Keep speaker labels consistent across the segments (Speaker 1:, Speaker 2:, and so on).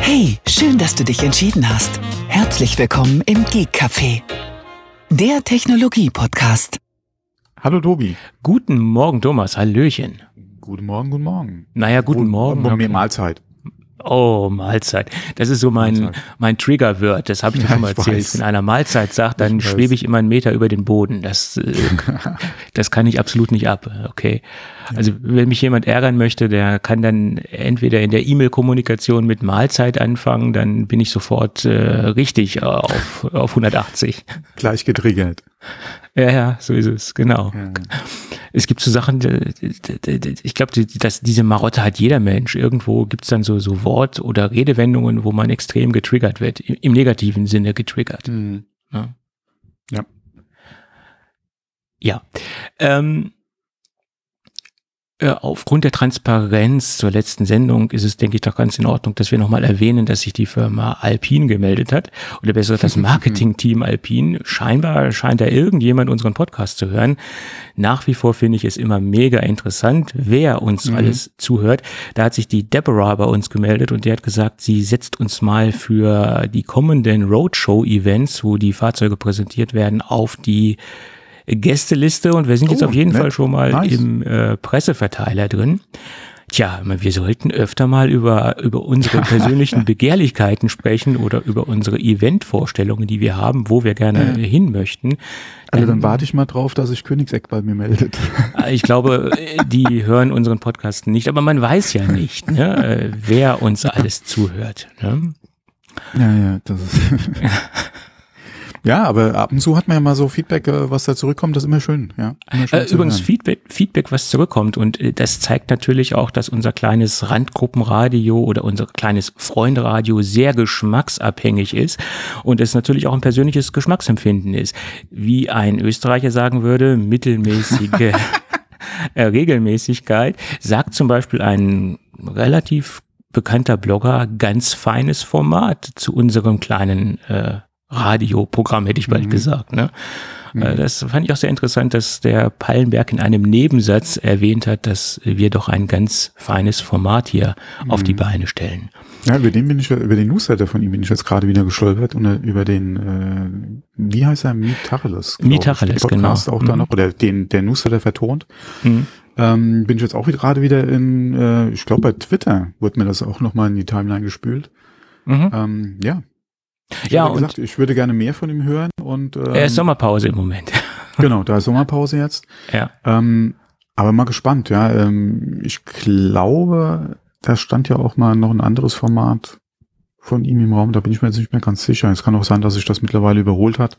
Speaker 1: Hey, schön, dass du dich entschieden hast. Herzlich willkommen im Geek Café, der Technologie-Podcast.
Speaker 2: Hallo Tobi.
Speaker 3: Guten Morgen, Thomas. Hallöchen.
Speaker 2: Guten Morgen, guten Morgen.
Speaker 3: Naja, guten Morgen.
Speaker 2: Okay. Mahlzeit.
Speaker 3: Oh, Mahlzeit. Das ist so mein Trigger-Word. Das habe ich dir schon mal erzählt. Wenn einer Mahlzeit sagt, dann schwebe ich immer 1 Meter über den Boden. Das kann ich absolut nicht ab. Okay. Also wenn mich jemand ärgern möchte, der kann dann entweder in der E-Mail-Kommunikation mit Mahlzeit anfangen, dann bin ich sofort richtig auf 180.
Speaker 2: Gleich getriggert.
Speaker 3: Ja, so ist es, genau. Ja. Es gibt so Sachen, ich glaube, diese Marotte hat jeder Mensch. Irgendwo gibt es dann so Wort- oder Redewendungen, wo man extrem getriggert wird, im negativen Sinne getriggert.
Speaker 2: Mhm. Ja.
Speaker 3: Ja. Aufgrund der Transparenz zur letzten Sendung ist es, denke ich, doch ganz in Ordnung, dass wir nochmal erwähnen, dass sich die Firma Alpine gemeldet hat. Oder besser das Marketing-Team Alpine. Scheinbar scheint da irgendjemand unseren Podcast zu hören. Nach wie vor finde ich es immer mega interessant, wer uns alles zuhört. Da hat sich die Deborah bei uns gemeldet und die hat gesagt, sie setzt uns mal für die kommenden Roadshow-Events, wo die Fahrzeuge präsentiert werden, auf die Gästeliste, und wir sind jetzt auf jeden Fall schon mal im Presseverteiler drin. Tja, wir sollten öfter mal über unsere persönlichen Begehrlichkeiten sprechen oder über unsere Eventvorstellungen, die wir haben, wo wir gerne hin möchten.
Speaker 2: Also dann warte ich mal drauf, dass sich Königseck bei mir meldet.
Speaker 3: Ich glaube, die hören unseren Podcast nicht, aber man weiß ja nicht, ne, wer uns alles zuhört. Ne?
Speaker 2: Ja, das ist... Ja, aber ab und zu hat man ja mal so Feedback, was da zurückkommt, das ist immer schön. Ja, immer schön
Speaker 3: übrigens Feedback, was zurückkommt, und das zeigt natürlich auch, dass unser kleines Randgruppenradio oder unser kleines Freundradio sehr geschmacksabhängig ist und es natürlich auch ein persönliches Geschmacksempfinden ist. Wie ein Österreicher sagen würde, mittelmäßige Regelmäßigkeit, sagt zum Beispiel ein relativ bekannter Blogger, ganz feines Format zu unserem kleinen Radioprogramm, hätte ich bald gesagt. Ne? Das fand ich auch sehr interessant, dass der Pallenberg in einem Nebensatz erwähnt hat, dass wir doch ein ganz feines Format hier auf die Beine stellen.
Speaker 2: Ja, über den Newsletter von ihm bin ich jetzt gerade wieder gestolpert, und über den, wie heißt er, Mitacheles?
Speaker 3: Mitacheles, genau.
Speaker 2: Auch da noch, oder der Newsletter vertont. Bin ich jetzt auch gerade wieder ich glaube bei Twitter wurde mir das auch nochmal in die Timeline gespült. Ja. Ich würde gerne mehr von ihm hören, und
Speaker 3: er ist Sommerpause im Moment.
Speaker 2: Genau, da ist Sommerpause jetzt.
Speaker 3: Ja.
Speaker 2: Aber mal gespannt, ja. Ich glaube, da stand ja auch mal noch ein anderes Format von ihm im Raum, da bin ich mir jetzt nicht mehr ganz sicher. Es kann auch sein, dass sich das mittlerweile überholt hat.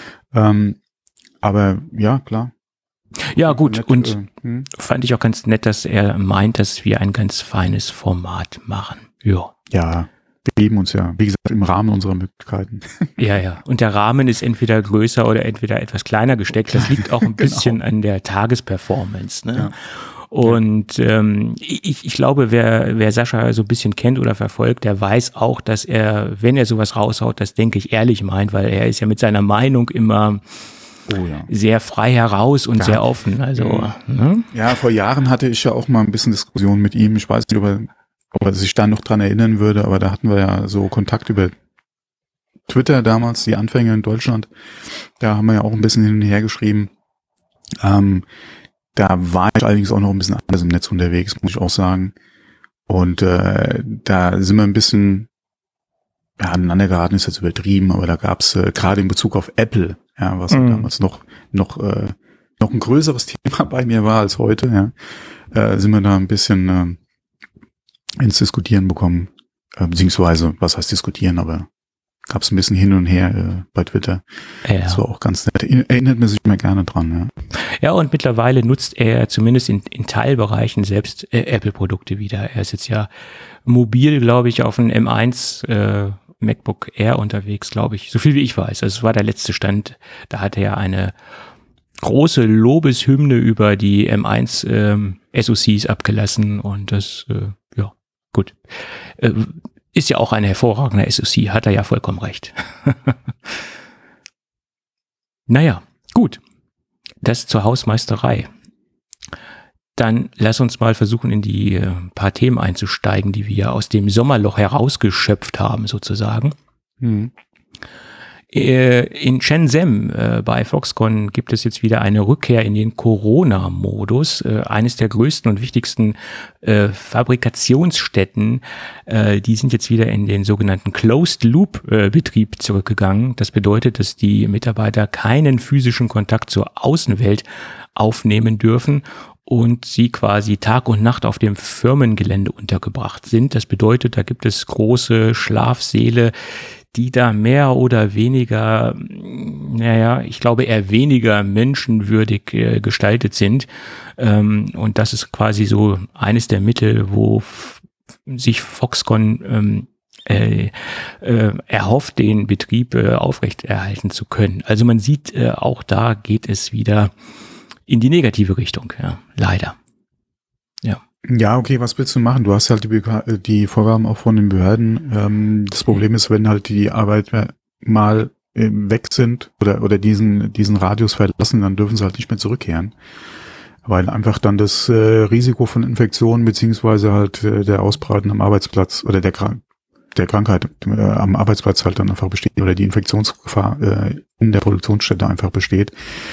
Speaker 2: Aber ja, klar.
Speaker 3: Ja, gut, nett, und fand ich auch ganz nett, dass er meint, dass wir ein ganz feines Format machen. Ja.
Speaker 2: Ja. Wir lieben uns ja, wie gesagt, im Rahmen unserer Möglichkeiten.
Speaker 3: Ja. Und der Rahmen ist entweder größer oder entweder etwas kleiner gesteckt. Das liegt auch ein bisschen an der Tagesperformance. Ne? Ja. Und ich glaube, wer Sascha so ein bisschen kennt oder verfolgt, der weiß auch, dass er, wenn er sowas raushaut, das denke ich ehrlich meint, weil er ist ja mit seiner Meinung immer sehr frei heraus und sehr offen. Also, ne?
Speaker 2: Ja, vor Jahren hatte ich ja auch mal ein bisschen Diskussion mit ihm. Ich weiß nicht, ob er sich da noch dran erinnern würde, aber da hatten wir ja so Kontakt über Twitter damals, die Anfänge in Deutschland. Da haben wir ja auch ein bisschen hin und her geschrieben. Da war ich allerdings auch noch ein bisschen anders im Netz unterwegs, muss ich auch sagen. Und da sind wir ein bisschen aneinander geraten, ist jetzt übertrieben, aber da gab es gerade in Bezug auf Apple, was damals noch ein größeres Thema bei mir war als heute, sind wir da ein bisschen ins Diskutieren bekommen, beziehungsweise, was heißt diskutieren, aber gab es ein bisschen hin und her bei Twitter. Ja. Das war auch ganz nett. Erinnert man sich immer gerne dran.
Speaker 3: Ja, und mittlerweile nutzt er zumindest in Teilbereichen selbst Apple-Produkte wieder. Er ist jetzt ja mobil, glaube ich, auf einem M1 MacBook Air unterwegs, glaube ich, so viel wie ich weiß. Also es war der letzte Stand. Da hat er eine große Lobeshymne über die M1 SoCs abgelassen, und das, gut. Ist ja auch eine hervorragende SoC, hat er ja vollkommen recht. Naja, gut. Das zur Hausmeisterei. dann lass uns mal versuchen, in die paar Themen einzusteigen, die wir aus dem Sommerloch herausgeschöpft haben, sozusagen. In Shenzhen bei Foxconn gibt es jetzt wieder eine Rückkehr in den Corona-Modus. Eines der größten und wichtigsten Fabrikationsstätten, die sind jetzt wieder in den sogenannten Closed-Loop-Betrieb zurückgegangen. Das bedeutet, dass die Mitarbeiter keinen physischen Kontakt zur Außenwelt aufnehmen dürfen und sie quasi Tag und Nacht auf dem Firmengelände untergebracht sind. Das bedeutet, da gibt es große Schlafsäle, die da mehr oder weniger, ich glaube eher weniger menschenwürdig gestaltet sind. Und das ist quasi so eines der Mittel, wo sich Foxconn erhofft, den Betrieb aufrechterhalten zu können. Also man sieht, auch da geht es wieder in die negative Richtung, leider.
Speaker 2: Ja, okay, was willst du machen? Du hast halt die Vorgaben auch von den Behörden. Das Problem ist, wenn halt die Arbeiter mal weg sind oder diesen Radius verlassen, dann dürfen sie halt nicht mehr zurückkehren. Weil einfach dann das Risiko von Infektionen beziehungsweise halt der Ausbreiten am Arbeitsplatz oder der Krankheit am Arbeitsplatz halt dann einfach besteht oder die Infektionsgefahr in der Produktionsstätte einfach besteht.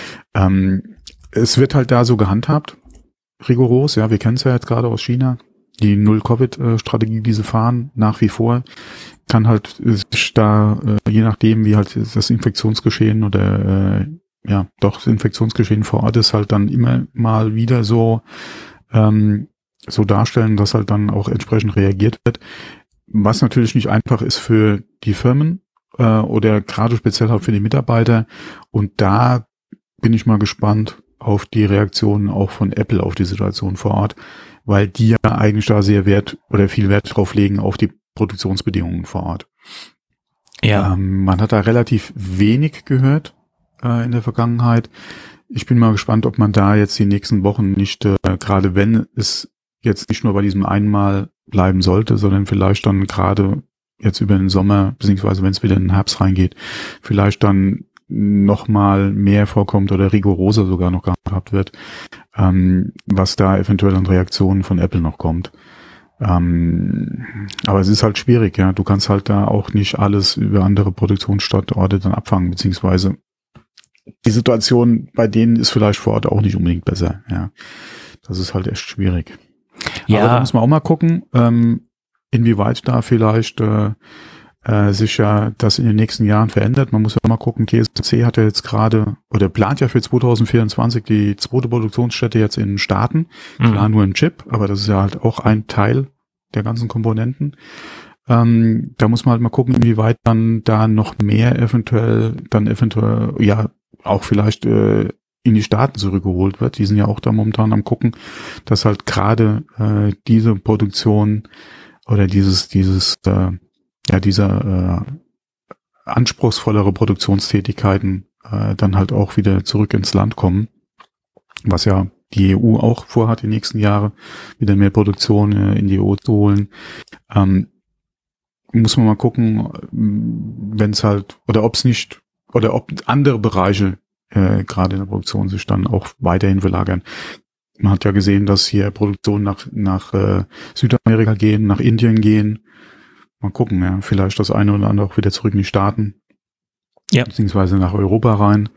Speaker 2: Es wird halt da so gehandhabt. Rigoros, ja, wir kennen es ja jetzt gerade aus China, die Null-Covid-Strategie, die sie fahren, nach wie vor, kann halt sich da, je nachdem, wie halt das Infektionsgeschehen oder das Infektionsgeschehen vor Ort ist, halt dann immer mal wieder so darstellen, dass halt dann auch entsprechend reagiert wird. Was natürlich nicht einfach ist für die Firmen oder gerade speziell halt für die Mitarbeiter. Und da bin ich mal gespannt auf die Reaktionen auch von Apple auf die Situation vor Ort, weil die ja eigentlich da sehr viel Wert drauf legen auf die Produktionsbedingungen vor Ort. Ja. Man hat da relativ wenig gehört in der Vergangenheit. Ich bin mal gespannt, ob man da jetzt die nächsten Wochen nicht, gerade wenn es jetzt nicht nur bei diesem einmal bleiben sollte, sondern vielleicht dann gerade jetzt über den Sommer, beziehungsweise wenn es wieder in den Herbst reingeht, vielleicht dann noch mal mehr vorkommt oder rigoroser sogar noch gehabt wird, was da eventuell an Reaktionen von Apple noch kommt. Aber es ist halt schwierig, ja. Du kannst halt da auch nicht alles über andere Produktionsstandorte dann abfangen, beziehungsweise die Situation bei denen ist vielleicht vor Ort auch nicht unbedingt besser, ja. Das ist halt echt schwierig. Ja. Aber da muss man auch mal gucken, inwieweit da vielleicht sich ja das in den nächsten Jahren verändert. Man muss ja mal gucken, TSMC hat ja jetzt gerade oder plant ja für 2024 die zweite Produktionsstätte jetzt in den Staaten. Klar nur ein Chip, aber das ist ja halt auch ein Teil der ganzen Komponenten. Da muss man halt mal gucken, inwieweit dann da noch mehr eventuell ja auch vielleicht in die Staaten zurückgeholt wird. Die sind ja auch da momentan am gucken, dass halt gerade diese Produktion oder diese anspruchsvollere Produktionstätigkeiten dann halt auch wieder zurück ins Land kommen, was ja die EU auch vorhat, die nächsten Jahre wieder mehr Produktion in die EU zu holen. Muss man mal gucken, wenn es halt, oder ob es nicht, oder ob andere Bereiche gerade in der Produktion sich dann auch weiterhin verlagern. Man hat ja gesehen, dass hier Produktionen nach Südamerika gehen, nach Indien gehen. Mal gucken, ja, vielleicht das eine oder andere auch wieder zurück in die Staaten. Ja. Beziehungsweise nach Europa rein.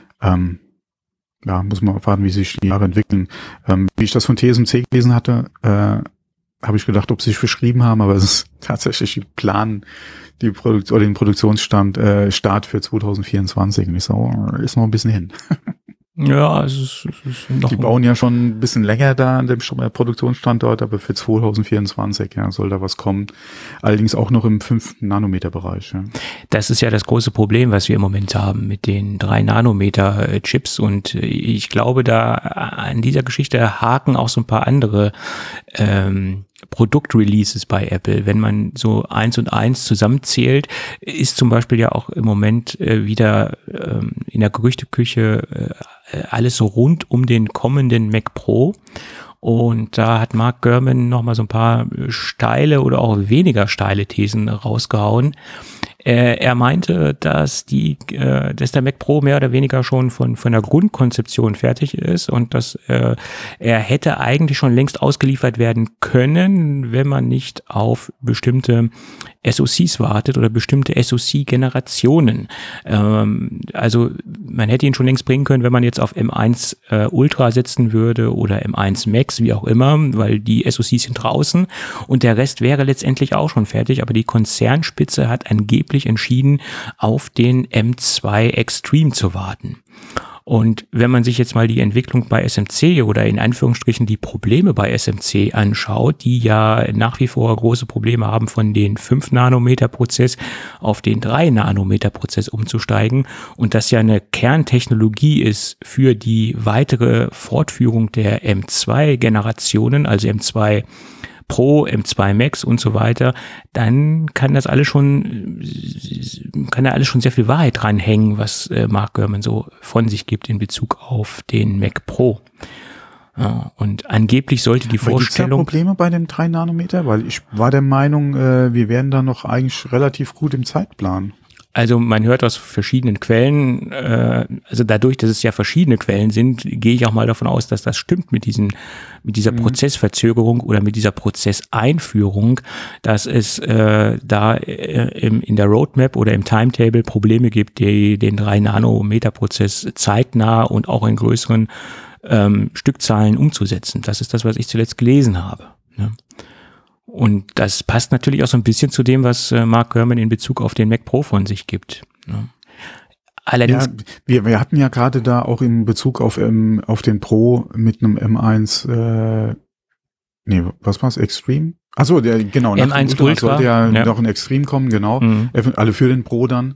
Speaker 2: Muss man abwarten, wie sich die Jahre entwickeln. Wie ich das von TSMC gelesen hatte, habe ich gedacht, ob sie sich verschrieben haben, aber es ist tatsächlich die Plan, den Produktionsstart für 2024. Und ich so, ist noch ein bisschen hin.
Speaker 3: Ja, es ist noch.
Speaker 2: Die bauen ja schon ein bisschen länger da an dem Produktionsstandort, aber für 2024 soll da was kommen. Allerdings auch noch im 5-Nanometer-Bereich. Ja.
Speaker 3: Das ist ja das große Problem, was wir im Moment haben mit den 3-Nanometer-Chips. Und ich glaube, da an dieser Geschichte haken auch so ein paar andere Produktreleases bei Apple. Wenn man so 1 und 1 zusammenzählt, ist zum Beispiel ja auch im Moment wieder in der Gerüchteküche alles so rund um den kommenden Mac Pro. Und da hat Mark Gurman nochmal so ein paar steile oder auch weniger steile Thesen rausgehauen. Er meinte, dass der Mac Pro mehr oder weniger schon von der Grundkonzeption fertig ist und dass er hätte eigentlich schon längst ausgeliefert werden können, wenn man nicht auf bestimmte SoCs wartet oder bestimmte SoC-Generationen. Also man hätte ihn schon längst bringen können, wenn man jetzt auf M1 Ultra setzen würde oder M1 Max, wie auch immer, weil die SoCs sind draußen und der Rest wäre letztendlich auch schon fertig, aber die Konzernspitze hat angeblich entschieden, auf den M2 Extreme zu warten. Und wenn man sich jetzt mal die Entwicklung bei SMC oder in Anführungsstrichen die Probleme bei SMC anschaut, die ja nach wie vor große Probleme haben, von den 5-Nanometer-Prozess auf den 3-Nanometer-Prozess umzusteigen und das ja eine Kerntechnologie ist für die weitere Fortführung der M2-Generationen, also M2 Pro, M2 Max und so weiter, dann kann da alles schon sehr viel Wahrheit dranhängen, was Mark Gurman so von sich gibt in Bezug auf den Mac Pro. Ja, und angeblich sollte die Vorstellung...
Speaker 2: Gibt es da Probleme bei dem 3 Nanometer? Weil ich war der Meinung, wir wären da noch eigentlich relativ gut im Zeitplan.
Speaker 3: Also man hört aus verschiedenen Quellen, also dadurch, dass es ja verschiedene Quellen sind, gehe ich auch mal davon aus, dass das stimmt mit dieser Prozessverzögerung oder mit dieser Prozesseinführung, dass es da in der Roadmap oder im Timetable Probleme gibt, die den 3-Nanometer-Prozess zeitnah und auch in größeren Stückzahlen umzusetzen. Das ist das, was ich zuletzt gelesen habe. Ne? Und das passt natürlich auch so ein bisschen zu dem, was Mark Gurman in Bezug auf den Mac Pro von sich gibt. Ne? Allerdings.
Speaker 2: Ja, wir hatten ja gerade da auch in Bezug auf den Pro mit einem M1, was war's? Extreme? Achso, genau.
Speaker 3: M1 Ultra
Speaker 2: sollte ja noch ein Extreme kommen, genau. Alle für den Pro dann.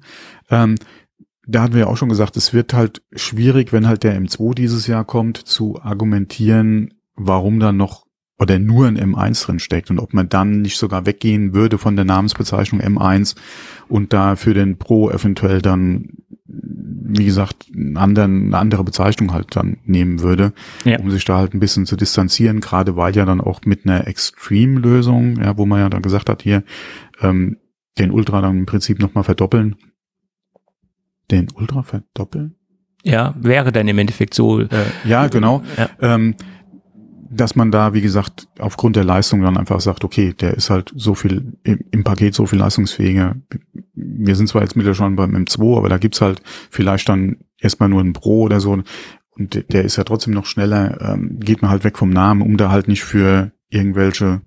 Speaker 2: Da hatten wir ja auch schon gesagt, es wird halt schwierig, wenn halt der M2 dieses Jahr kommt, zu argumentieren, warum dann noch oder nur ein M1 drin steckt und ob man dann nicht sogar weggehen würde von der Namensbezeichnung M1 und da für den Pro eventuell dann, wie gesagt, eine andere Bezeichnung halt dann nehmen würde, um sich da halt ein bisschen zu distanzieren, gerade weil ja dann auch mit einer Extreme-Lösung, ja, wo man ja dann gesagt hat, hier den Ultra dann im Prinzip nochmal verdoppeln. Den Ultra verdoppeln?
Speaker 3: Ja, wäre dann im Endeffekt so.
Speaker 2: Ja, genau. Ja. Dass man da, wie gesagt, aufgrund der Leistung dann einfach sagt, okay, der ist halt so viel im Paket so viel leistungsfähiger. Wir sind zwar jetzt mittlerweile schon beim M2, aber da gibt's halt vielleicht dann erstmal nur einen Pro oder so und der ist ja trotzdem noch schneller, geht man halt weg vom Namen, um da halt nicht für irgendwelche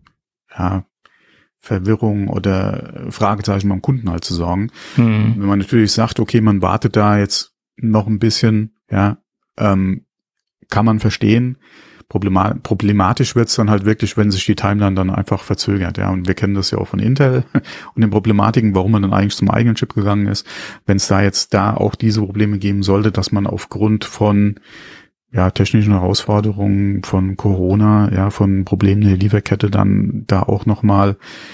Speaker 2: Verwirrung oder Fragezeichen beim Kunden halt zu sorgen. Wenn man natürlich sagt, okay, man wartet da jetzt noch ein bisschen, kann man verstehen. Problematisch wird's dann halt wirklich, wenn sich die Timeline dann einfach verzögert, und wir kennen das ja auch von Intel und den Problematiken, warum man dann eigentlich zum eigenen Chip gegangen ist. Wenn es da jetzt auch diese Probleme geben sollte, dass man aufgrund von technischen Herausforderungen, von Corona, von Problemen der Lieferkette dann da auch nochmal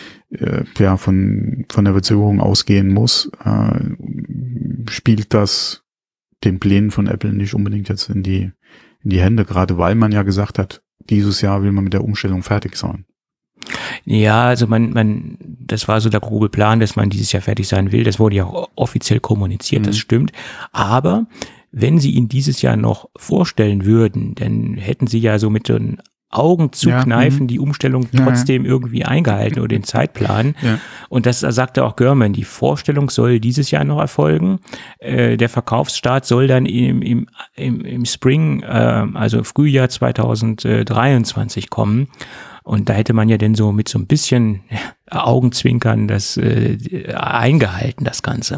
Speaker 2: von der Verzögerung ausgehen muss, spielt das den Plänen von Apple nicht unbedingt jetzt in die Hände, gerade weil man ja gesagt hat, dieses Jahr will man mit der Umstellung fertig sein.
Speaker 3: Ja, also das war so der grobe Plan, dass man dieses Jahr fertig sein will. Das wurde ja auch offiziell kommuniziert, das stimmt. Aber wenn sie ihn dieses Jahr noch vorstellen würden, dann hätten sie ja so mit den Augen zu kneifen, die Umstellung trotzdem irgendwie eingehalten oder den Zeitplan. Ja. Und das sagte auch Gurman, die Vorstellung soll dieses Jahr noch erfolgen. Der Verkaufsstart soll dann im Spring, also Frühjahr 2023 kommen. Und da hätte man ja dann so mit so ein bisschen Augenzwinkern das eingehalten, das Ganze.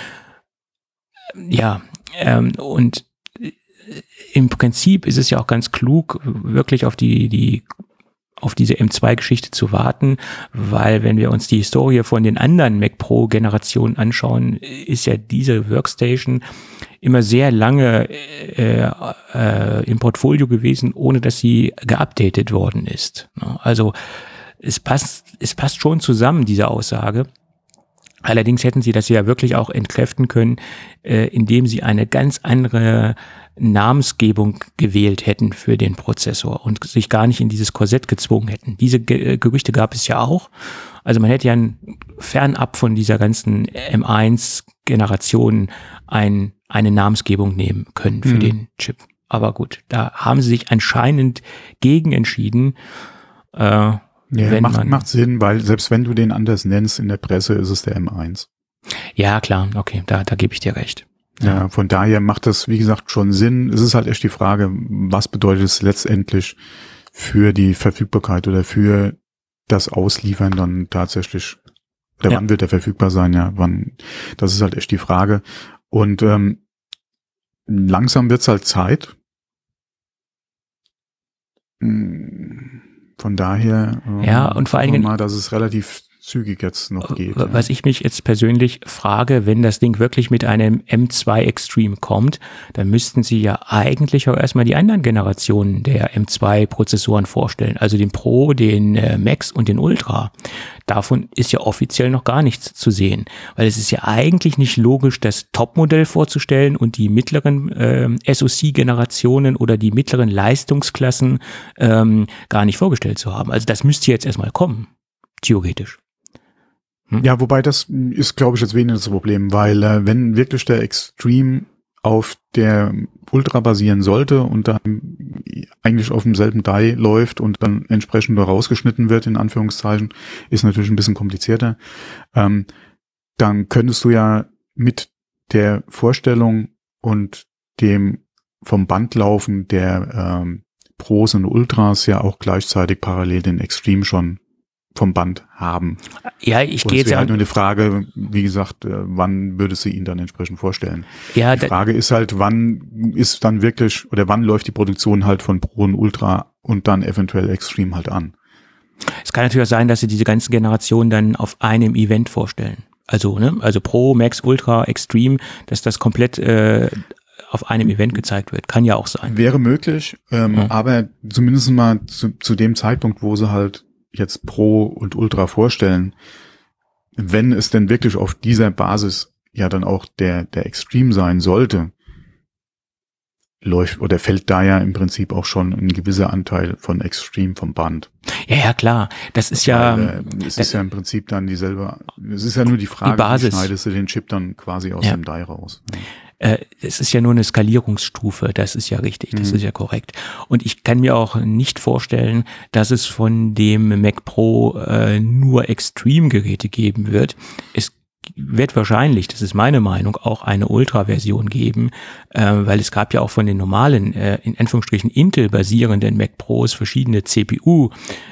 Speaker 3: Ja, und im Prinzip ist es ja auch ganz klug, wirklich auf diese M2-Geschichte zu warten, weil wenn wir uns die Historie von den anderen Mac Pro-Generationen anschauen, ist ja diese Workstation immer sehr lange im Portfolio gewesen, ohne dass sie geupdatet worden ist. Also es passt schon zusammen, diese Aussage. Allerdings hätten sie das ja wirklich auch entkräften können, indem sie eine ganz andere Namensgebung gewählt hätten für den Prozessor und sich gar nicht in dieses Korsett gezwungen hätten. Diese Gerüchte gab es ja auch. Also man hätte ja fernab von dieser ganzen M1-Generation eine Namensgebung nehmen können für den Chip. Aber gut, da haben sie sich anscheinend gegen entschieden.
Speaker 2: Ja, macht Sinn, weil selbst wenn du den anders nennst in der Presse, ist es der M1.
Speaker 3: Ja, klar, okay, da gebe ich dir recht.
Speaker 2: Ja, von daher macht das, wie gesagt, schon Sinn. Es ist halt echt die Frage, was bedeutet es letztendlich für die Verfügbarkeit oder für das Ausliefern dann tatsächlich, oder wann wird er verfügbar sein, ja, wann, das ist halt echt die Frage. Und langsam wird's halt Zeit. Von daher
Speaker 3: und vor allen Dingen
Speaker 2: mal, dass es relativ zügig jetzt noch geht.
Speaker 3: Was ich mich jetzt persönlich frage, wenn das Ding wirklich mit einem M2 Extreme kommt, dann müssten sie ja eigentlich auch erstmal die anderen Generationen der M2-Prozessoren vorstellen, also den Pro, den Max und den Ultra. Davon ist ja offiziell noch gar nichts zu sehen, weil es ist ja eigentlich nicht logisch, das Topmodell vorzustellen und die mittleren SoC-Generationen oder die mittleren Leistungsklassen gar nicht vorgestellt zu haben. Also das müsste jetzt erstmal kommen, theoretisch.
Speaker 2: Ja, wobei das ist, glaube ich, jetzt weniger das Problem, weil wenn wirklich der Extreme auf der Ultra basieren sollte und dann eigentlich auf demselben Die läuft und dann entsprechend rausgeschnitten wird, in Anführungszeichen, ist natürlich ein bisschen komplizierter, dann könntest du ja mit der Vorstellung und dem vom Band laufen der Pros und Ultras ja auch gleichzeitig parallel den Extreme schon vom Band haben.
Speaker 3: Ja, ich gehe jetzt
Speaker 2: halt nur eine Frage, wie gesagt, wann würdest du ihn dann entsprechend vorstellen?
Speaker 3: Ja,
Speaker 2: die Frage ist halt, wann ist dann wirklich, oder wann läuft die Produktion halt von Pro und Ultra und dann eventuell Extreme halt an?
Speaker 3: Es kann natürlich auch sein, dass sie diese ganzen Generationen dann auf einem Event vorstellen. Also, also Pro, Max, Ultra, Extreme, dass das komplett auf einem Event gezeigt wird. Kann ja auch sein.
Speaker 2: Wäre möglich, aber zumindest mal zu dem Zeitpunkt, wo sie halt jetzt Pro und Ultra vorstellen, wenn es denn wirklich auf dieser Basis ja dann auch der Extreme sein sollte, läuft oder fällt da ja im Prinzip auch schon ein gewisser Anteil von Extreme vom Band.
Speaker 3: Ja, klar. Das ist ja...
Speaker 2: es ist ja im Prinzip dann dieselbe, es ist ja nur die Frage, wie schneidest du den Chip dann quasi aus dem Die raus.
Speaker 3: Es ist ja nur eine Skalierungsstufe, das ist ja richtig, das ist ja korrekt. Und ich kann mir auch nicht vorstellen, dass es von dem Mac Pro nur Extreme-Geräte geben wird. Es wird wahrscheinlich, das ist meine Meinung, auch eine Ultra-Version geben, weil es gab ja auch von den normalen, in Anführungsstrichen Intel-basierenden Mac Pros verschiedene CPU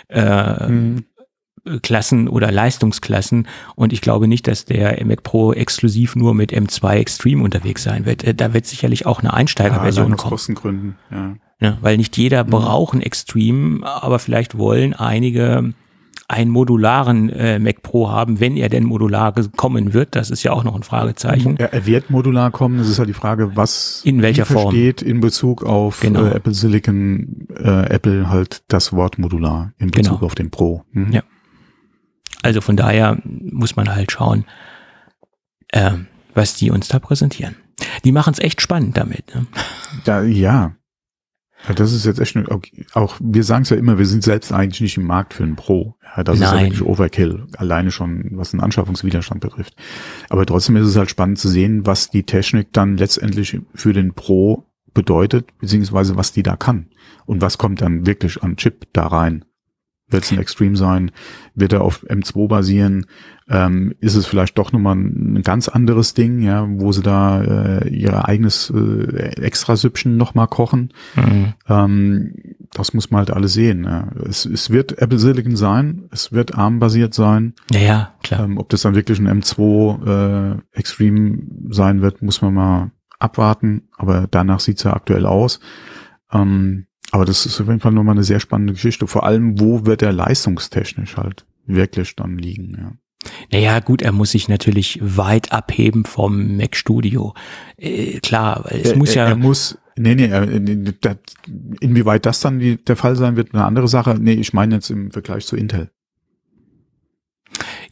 Speaker 3: Klassen oder Leistungsklassen, und ich glaube nicht, dass der Mac Pro exklusiv nur mit M2 Extreme unterwegs sein wird. Da wird sicherlich auch eine Einsteigerversion kommen.
Speaker 2: Aus Kostengründen, ja.
Speaker 3: Ja, weil nicht jeder braucht ein Extreme, aber vielleicht wollen einige einen modularen Mac Pro haben, wenn er denn modular kommen wird. Das ist ja auch noch ein Fragezeichen.
Speaker 2: Er wird modular kommen. Das ist halt die Frage, was
Speaker 3: in welcher Form
Speaker 2: steht in Bezug auf Apple Silicon, Apple halt das Wort modular in Bezug auf den Pro.
Speaker 3: Ja. Also von daher muss man halt schauen, was die uns da präsentieren. Die machen es echt spannend damit. Ne?
Speaker 2: Ja. Das ist jetzt echt, auch wir sagen es ja immer, wir sind selbst eigentlich nicht im Markt für einen Pro. Ja, das ist ja wirklich Overkill, alleine schon, was den Anschaffungswiderstand betrifft. Aber trotzdem ist es halt spannend zu sehen, was die Technik dann letztendlich für den Pro bedeutet, beziehungsweise was die da kann. Und was kommt dann wirklich an Chip da rein. Wird es ein Extreme sein? Wird er auf M2 basieren? Ist es vielleicht doch nochmal ein ganz anderes Ding, ja, wo sie da ihr eigenes Extrasüppchen nochmal kochen? Das muss man halt alles sehen. Ja. Es wird Apple Silicon sein, es wird ARM-basiert sein.
Speaker 3: Ja, klar.
Speaker 2: Ob das dann wirklich ein M2 Extreme sein wird, muss man mal abwarten. Aber danach sieht es ja aktuell aus. Aber das ist auf jeden Fall nochmal eine sehr spannende Geschichte. Vor allem, wo wird er leistungstechnisch halt wirklich dann liegen, ja.
Speaker 3: Naja, gut, er muss sich natürlich weit abheben vom Mac Studio. Klar, weil es muss ja...
Speaker 2: Er muss, inwieweit das dann der Fall sein wird, eine andere Sache. Nee, ich meine jetzt im Vergleich zu Intel.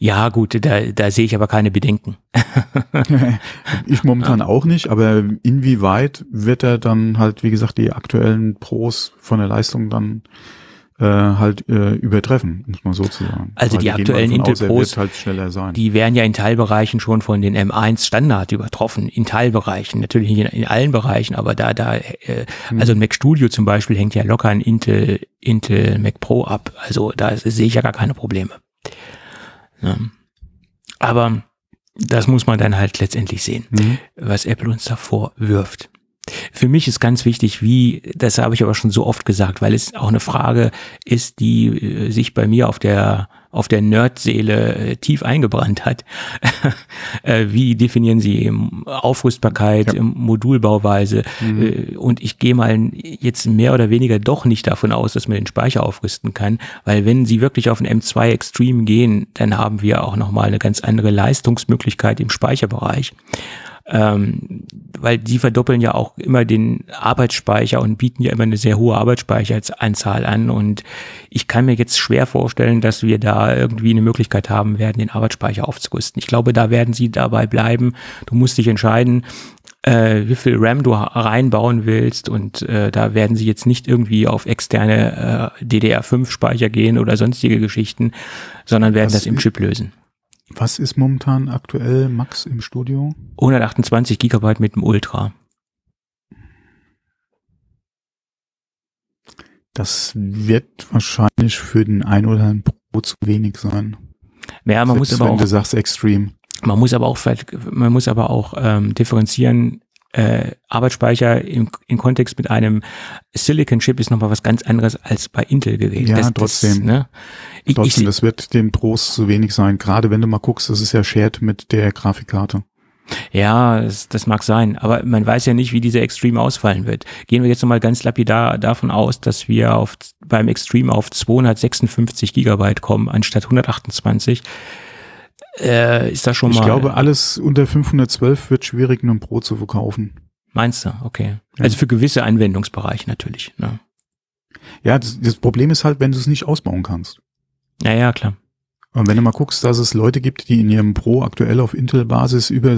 Speaker 3: Ja, gut, da sehe ich aber keine Bedenken.
Speaker 2: Ich momentan auch nicht, aber inwieweit wird er dann halt, wie gesagt, die aktuellen Pros von der Leistung dann übertreffen, muss man so zu sagen.
Speaker 3: Also die aktuellen Intel Pros,
Speaker 2: halt schneller sein.
Speaker 3: Die werden ja in Teilbereichen schon von den M1 Standard übertroffen, in Teilbereichen, natürlich nicht in allen Bereichen, aber also ein Mac Studio zum Beispiel hängt ja locker ein Intel Mac Pro ab, also da sehe ich ja gar keine Probleme. Ja. Aber das muss man dann halt letztendlich sehen, was Apple uns da vorwirft. Für mich ist ganz wichtig, das habe ich aber schon so oft gesagt, weil es auch eine Frage ist, die sich bei mir auf der Nerdseele tief eingebrannt hat. Wie definieren Sie Aufrüstbarkeit, Modulbauweise? Und ich gehe mal jetzt mehr oder weniger doch nicht davon aus, dass man den Speicher aufrüsten kann, weil wenn Sie wirklich auf den M2 Extreme gehen, dann haben wir auch nochmal eine ganz andere Leistungsmöglichkeit im Speicherbereich. Weil die verdoppeln ja auch immer den Arbeitsspeicher und bieten ja immer eine sehr hohe Arbeitsspeicheranzahl an, und ich kann mir jetzt schwer vorstellen, dass wir da irgendwie eine Möglichkeit haben werden, den Arbeitsspeicher aufzurüsten. Ich glaube, da werden sie dabei bleiben. Du musst dich entscheiden, wie viel RAM du reinbauen willst, und da werden sie jetzt nicht irgendwie auf externe DDR5-Speicher gehen oder sonstige Geschichten, sondern werden das im Chip lösen.
Speaker 2: Was ist momentan aktuell Max im Studio?
Speaker 3: 128 Gigabyte mit dem Ultra.
Speaker 2: Das wird wahrscheinlich für den ein oder anderen Pro zu wenig sein.
Speaker 3: Ja, man muss aber auch,
Speaker 2: wenn du sagst Extreme.
Speaker 3: Man muss aber auch differenzieren. Arbeitsspeicher im Kontext mit einem Silicon-Chip ist nochmal was ganz anderes als bei Intel-Geräten.
Speaker 2: Ja, trotzdem. Das wird den Pros zu wenig sein. Gerade wenn du mal guckst, das ist ja shared mit der Grafikkarte.
Speaker 3: Ja, das mag sein, aber man weiß ja nicht, wie dieser Extreme ausfallen wird. Gehen wir jetzt nochmal ganz lapidar davon aus, dass wir beim Extreme auf 256 Gigabyte kommen, anstatt 128. Ist das schon mal...
Speaker 2: Ich glaube, alles unter 512 wird schwierig, einen Pro zu verkaufen.
Speaker 3: Meinst du? Okay. Ja. Also für gewisse Anwendungsbereiche natürlich. Ne?
Speaker 2: Ja, das Problem ist halt, wenn du es nicht ausbauen kannst.
Speaker 3: Ja, klar.
Speaker 2: Und wenn du mal guckst, dass es Leute gibt, die in ihrem Pro aktuell auf Intel-Basis über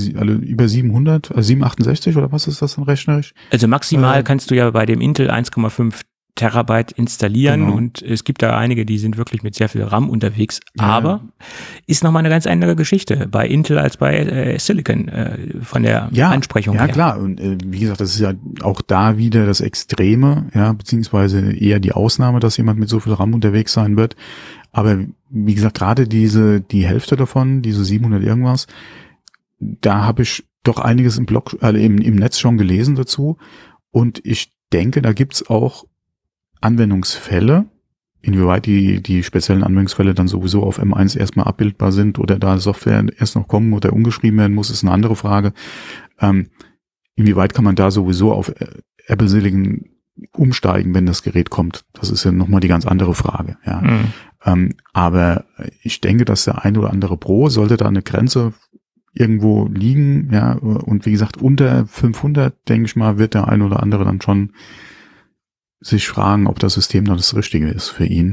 Speaker 2: 700, 768 oder was ist das dann rechnerisch?
Speaker 3: Also maximal kannst du ja bei dem Intel 1,5 Terabyte installieren, genau. Und es gibt da einige, die sind wirklich mit sehr viel RAM unterwegs, aber ist nochmal eine ganz andere Geschichte bei Intel als bei Silicon von der Ansprechung her.
Speaker 2: Ja, klar, und wie gesagt, das ist ja auch da wieder das Extreme, beziehungsweise eher die Ausnahme, dass jemand mit so viel RAM unterwegs sein wird, aber wie gesagt, gerade die Hälfte davon, diese 700 irgendwas, da habe ich doch einiges im Blog, im Netz schon gelesen dazu, und ich denke, da gibt's auch Anwendungsfälle, inwieweit die speziellen Anwendungsfälle dann sowieso auf M1 erstmal abbildbar sind oder da Software erst noch kommen oder umgeschrieben werden muss, ist eine andere Frage. Inwieweit kann man da sowieso auf Apple Silicon umsteigen, wenn das Gerät kommt? Das ist ja nochmal die ganz andere Frage. Ja. Aber ich denke, dass der ein oder andere Pro, sollte da eine Grenze irgendwo liegen, und wie gesagt, unter 500, denke ich mal, wird der ein oder andere dann schon sich fragen, ob das System dann das Richtige ist für ihn.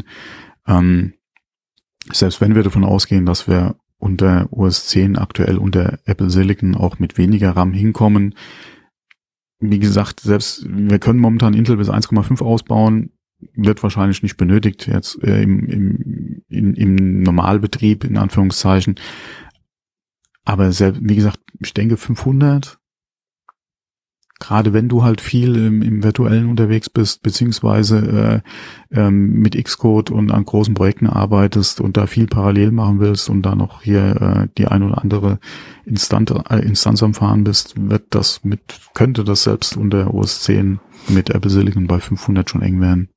Speaker 2: Selbst wenn wir davon ausgehen, dass wir unter OS 10 aktuell unter Apple Silicon auch mit weniger RAM hinkommen, wie gesagt, selbst wir können momentan Intel bis 1,5 ausbauen, wird wahrscheinlich nicht benötigt jetzt im Normalbetrieb, in Anführungszeichen. Aber selbst, wie gesagt, ich denke 500, gerade wenn du halt viel im Virtuellen unterwegs bist, beziehungsweise mit Xcode und an großen Projekten arbeitest und da viel parallel machen willst und da noch hier die ein oder andere Instanz am Fahren bist, könnte das selbst unter OS 10 mit Apple Silicon bei 500 schon eng werden.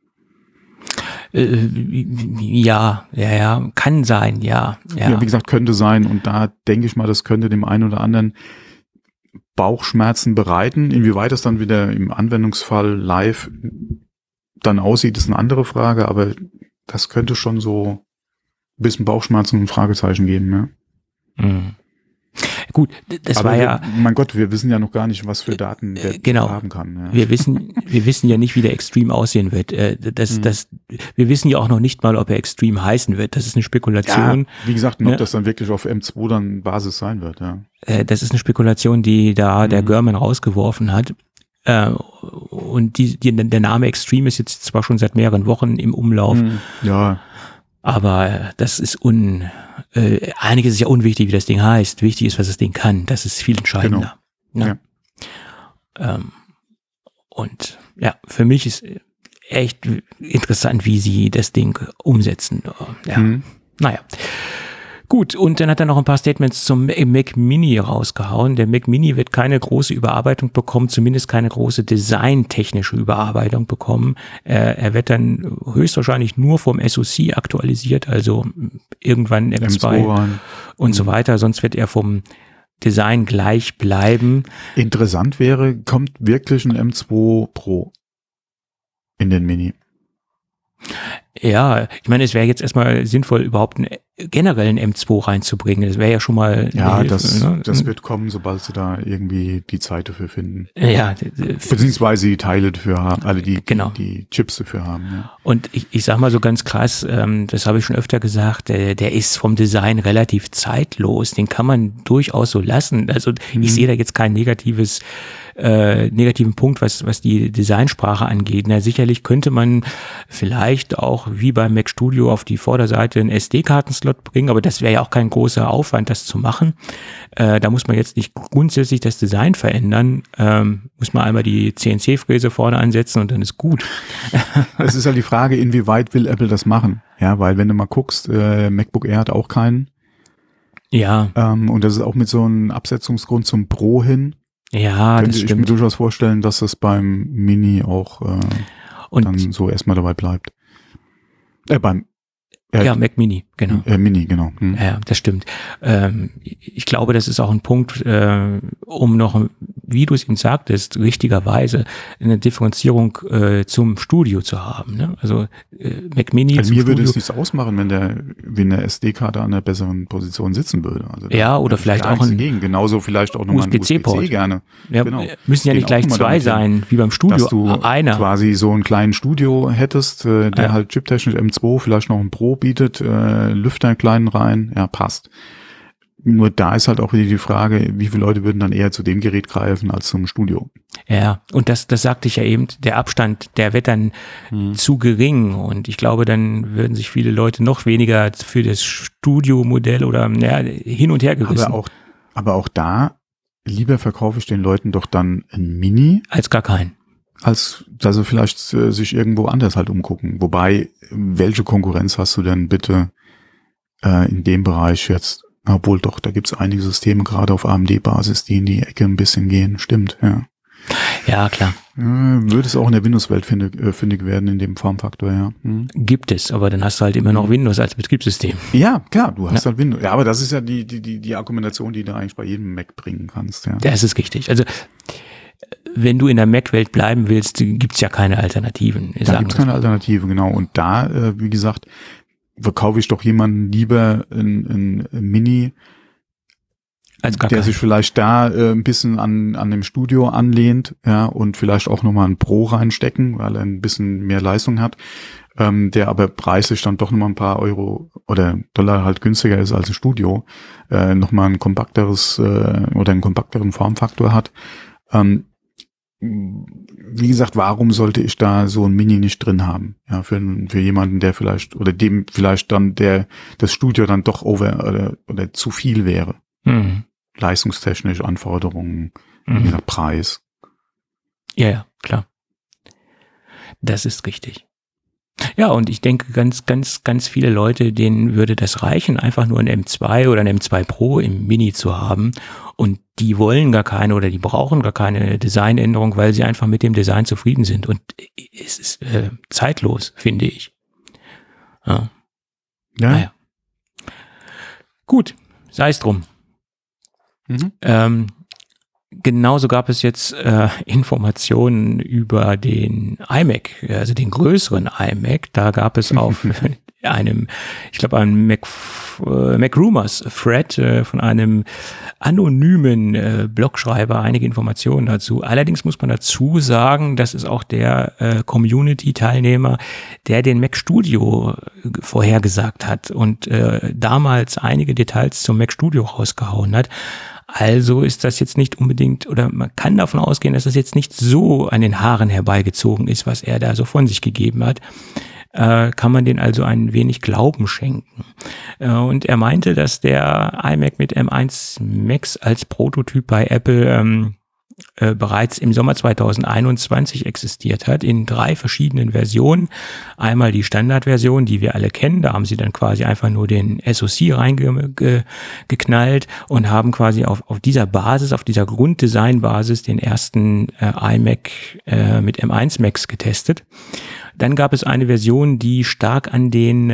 Speaker 3: Ja, kann sein, ja.
Speaker 2: Ja, wie gesagt, könnte sein, und da denke ich mal, das könnte dem einen oder anderen Bauchschmerzen bereiten. Inwieweit das dann wieder im Anwendungsfall live dann aussieht, ist eine andere Frage, aber das könnte schon so ein bisschen Bauchschmerzen und Fragezeichen geben, ja.
Speaker 3: Gut, das
Speaker 2: Aber
Speaker 3: war ja...
Speaker 2: mein Gott, wir wissen ja noch gar nicht, was für Daten der
Speaker 3: genau.
Speaker 2: haben kann. Ja.
Speaker 3: Wir wissen ja nicht, wie der Extreme aussehen wird. Wir wissen ja auch noch nicht mal, ob er Extreme heißen wird. Das ist eine Spekulation.
Speaker 2: Ja, wie gesagt, ob das dann wirklich auf M2 dann Basis sein wird. Ja.
Speaker 3: Das ist eine Spekulation, die da der Gurman rausgeworfen hat. Und der Name Extreme ist jetzt zwar schon seit mehreren Wochen im Umlauf.
Speaker 2: Ja.
Speaker 3: Aber das ist einiges ist ja unwichtig, wie das Ding heißt. Wichtig ist, was das Ding kann. Das ist viel entscheidender.
Speaker 2: Genau.
Speaker 3: Ne? Ja. Und ja, für mich ist echt interessant, wie sie das Ding umsetzen. Ja. Naja. Gut, und dann hat er noch ein paar Statements zum Mac Mini rausgehauen. Der Mac Mini wird keine große Überarbeitung bekommen, zumindest keine große designtechnische Überarbeitung bekommen. Er wird dann höchstwahrscheinlich nur vom SoC aktualisiert, also irgendwann M2 und so weiter. Sonst wird er vom Design gleich bleiben.
Speaker 2: Interessant wäre, kommt wirklich ein M2 Pro in den Mini?
Speaker 3: Ja, ich meine, es wäre jetzt erstmal sinnvoll, überhaupt einen generellen M2 reinzubringen. Das wäre ja schon mal
Speaker 2: ja,
Speaker 3: Hilfe,
Speaker 2: das wird kommen, sobald sie da irgendwie die Zeit dafür finden.
Speaker 3: Ja.
Speaker 2: Beziehungsweise die Teile dafür haben, alle die Chips dafür haben. Ja.
Speaker 3: Und ich sag mal so ganz krass, das habe ich schon öfter gesagt, der ist vom Design relativ zeitlos. Den kann man durchaus so lassen. Also ich sehe da jetzt kein negativen Punkt, was die Designsprache angeht. Na, sicherlich könnte man vielleicht auch wie beim Mac Studio auf die Vorderseite einen SD-Kartenslot bringen, aber das wäre ja auch kein großer Aufwand, das zu machen. Da muss man jetzt nicht grundsätzlich das Design verändern, muss man einmal die CNC-Fräse vorne ansetzen und dann ist gut.
Speaker 2: Es ist halt die Frage, inwieweit will Apple das machen? Ja, weil wenn du mal guckst, MacBook Air hat auch keinen.
Speaker 3: Ja.
Speaker 2: Und das ist auch mit so einem Absetzungsgrund zum Pro hin.
Speaker 3: Ja, das stimmt.
Speaker 2: Könnte ich mir durchaus vorstellen, dass das beim Mini auch dann so erstmal dabei bleibt. Beim
Speaker 3: Mac Mini, genau.
Speaker 2: Mini, genau.
Speaker 3: Ja, das stimmt. Ich glaube, das ist auch ein Punkt, um noch, wie du es eben sagtest, richtigerweise eine Differenzierung zum Studio zu haben. Ne? Also Mac Mini
Speaker 2: zum Studio. Mir würde es nichts ausmachen, wenn eine SD-Karte an einer besseren Position sitzen würde. Also
Speaker 3: ja, oder vielleicht auch ein
Speaker 2: genauso vielleicht auch nochmal ein USB-C gerne.
Speaker 3: Ja, genau. Müssen ja nicht gleich zwei sein, wie beim Studio.
Speaker 2: Dass du quasi so einen kleinen Studio hättest, der halt chiptechnisch M2, vielleicht noch ein Pro bietet, Lüfter einen kleinen rein, ja, passt. Nur da ist halt auch wieder die Frage, wie viele Leute würden dann eher zu dem Gerät greifen als zum Studio.
Speaker 3: Ja, und das sagte ich ja eben, der Abstand, der wird dann zu gering und ich glaube, dann würden sich viele Leute noch weniger für das Studio-Modell oder hin und her gerissen.
Speaker 2: Aber auch da, lieber verkaufe ich den Leuten doch dann ein Mini.
Speaker 3: Als gar keinen.
Speaker 2: Als dass sie vielleicht sich irgendwo anders halt umgucken. Wobei, welche Konkurrenz hast du denn bitte in dem Bereich jetzt? Obwohl doch, da gibt's einige Systeme, gerade auf AMD-Basis, die in die Ecke ein bisschen gehen. Stimmt, ja.
Speaker 3: Ja, klar.
Speaker 2: Würde es auch in der Windows-Welt fündig werden in dem Formfaktor, ja.
Speaker 3: Gibt es, aber dann hast du halt immer noch Windows als Betriebssystem.
Speaker 2: Ja, klar, du hast halt Windows. Ja, aber das ist ja die Argumentation, die du eigentlich bei jedem Mac bringen kannst, ja.
Speaker 3: Das ist richtig. Also, wenn du in der Mac-Welt bleiben willst, gibt's ja keine Alternativen.
Speaker 2: Da gibt's keine Alternative, genau. Und da, wie gesagt, verkaufe ich doch jemanden lieber ein Mini, der sich vielleicht da ein bisschen an dem Studio anlehnt, ja, und vielleicht auch nochmal ein Pro reinstecken, weil er ein bisschen mehr Leistung hat, der aber preislich dann doch nochmal ein paar Euro oder Dollar halt günstiger ist als ein Studio, nochmal ein kompakteres oder einen kompakteren Formfaktor hat. Wie gesagt, warum sollte ich da so ein Mini nicht drin haben? Ja, für jemanden, der vielleicht, oder dem vielleicht dann das Studio dann doch oder zu viel wäre. Leistungstechnische Anforderungen, wie gesagt, Preis.
Speaker 3: Ja, klar. Das ist richtig. Ja, und ich denke, ganz, ganz, ganz viele Leute, denen würde das reichen, einfach nur ein M2 oder ein M2 Pro im Mini zu haben. Und die wollen gar keine oder die brauchen gar keine Designänderung, weil sie einfach mit dem Design zufrieden sind. Und es ist zeitlos, finde ich. Ja. Naja. Gut, sei es drum. Genauso gab es jetzt Informationen über den iMac, also den größeren iMac. Da gab es auf einem Mac auf MacRumors Thread von einem anonymen Blogschreiber einige Informationen dazu. Allerdings muss man dazu sagen, das ist auch der Community-Teilnehmer, der den Mac Studio vorhergesagt hat und damals einige Details zum Mac Studio rausgehauen hat. Also ist das jetzt nicht unbedingt, oder man kann davon ausgehen, dass das jetzt nicht so an den Haaren herbeigezogen ist, was er da so von sich gegeben hat. Kann man den also ein wenig Glauben schenken. Und er meinte, dass der iMac mit M1 Max als Prototyp bei Apple bereits im Sommer 2021 existiert hat, in 3 verschiedenen Versionen. Einmal die Standardversion, die wir alle kennen, da haben sie dann quasi einfach nur den SoC reingeknallt und haben quasi auf dieser Basis, auf dieser Grunddesignbasis den ersten iMac mit M1 Max getestet. Dann gab es eine Version, die stark an den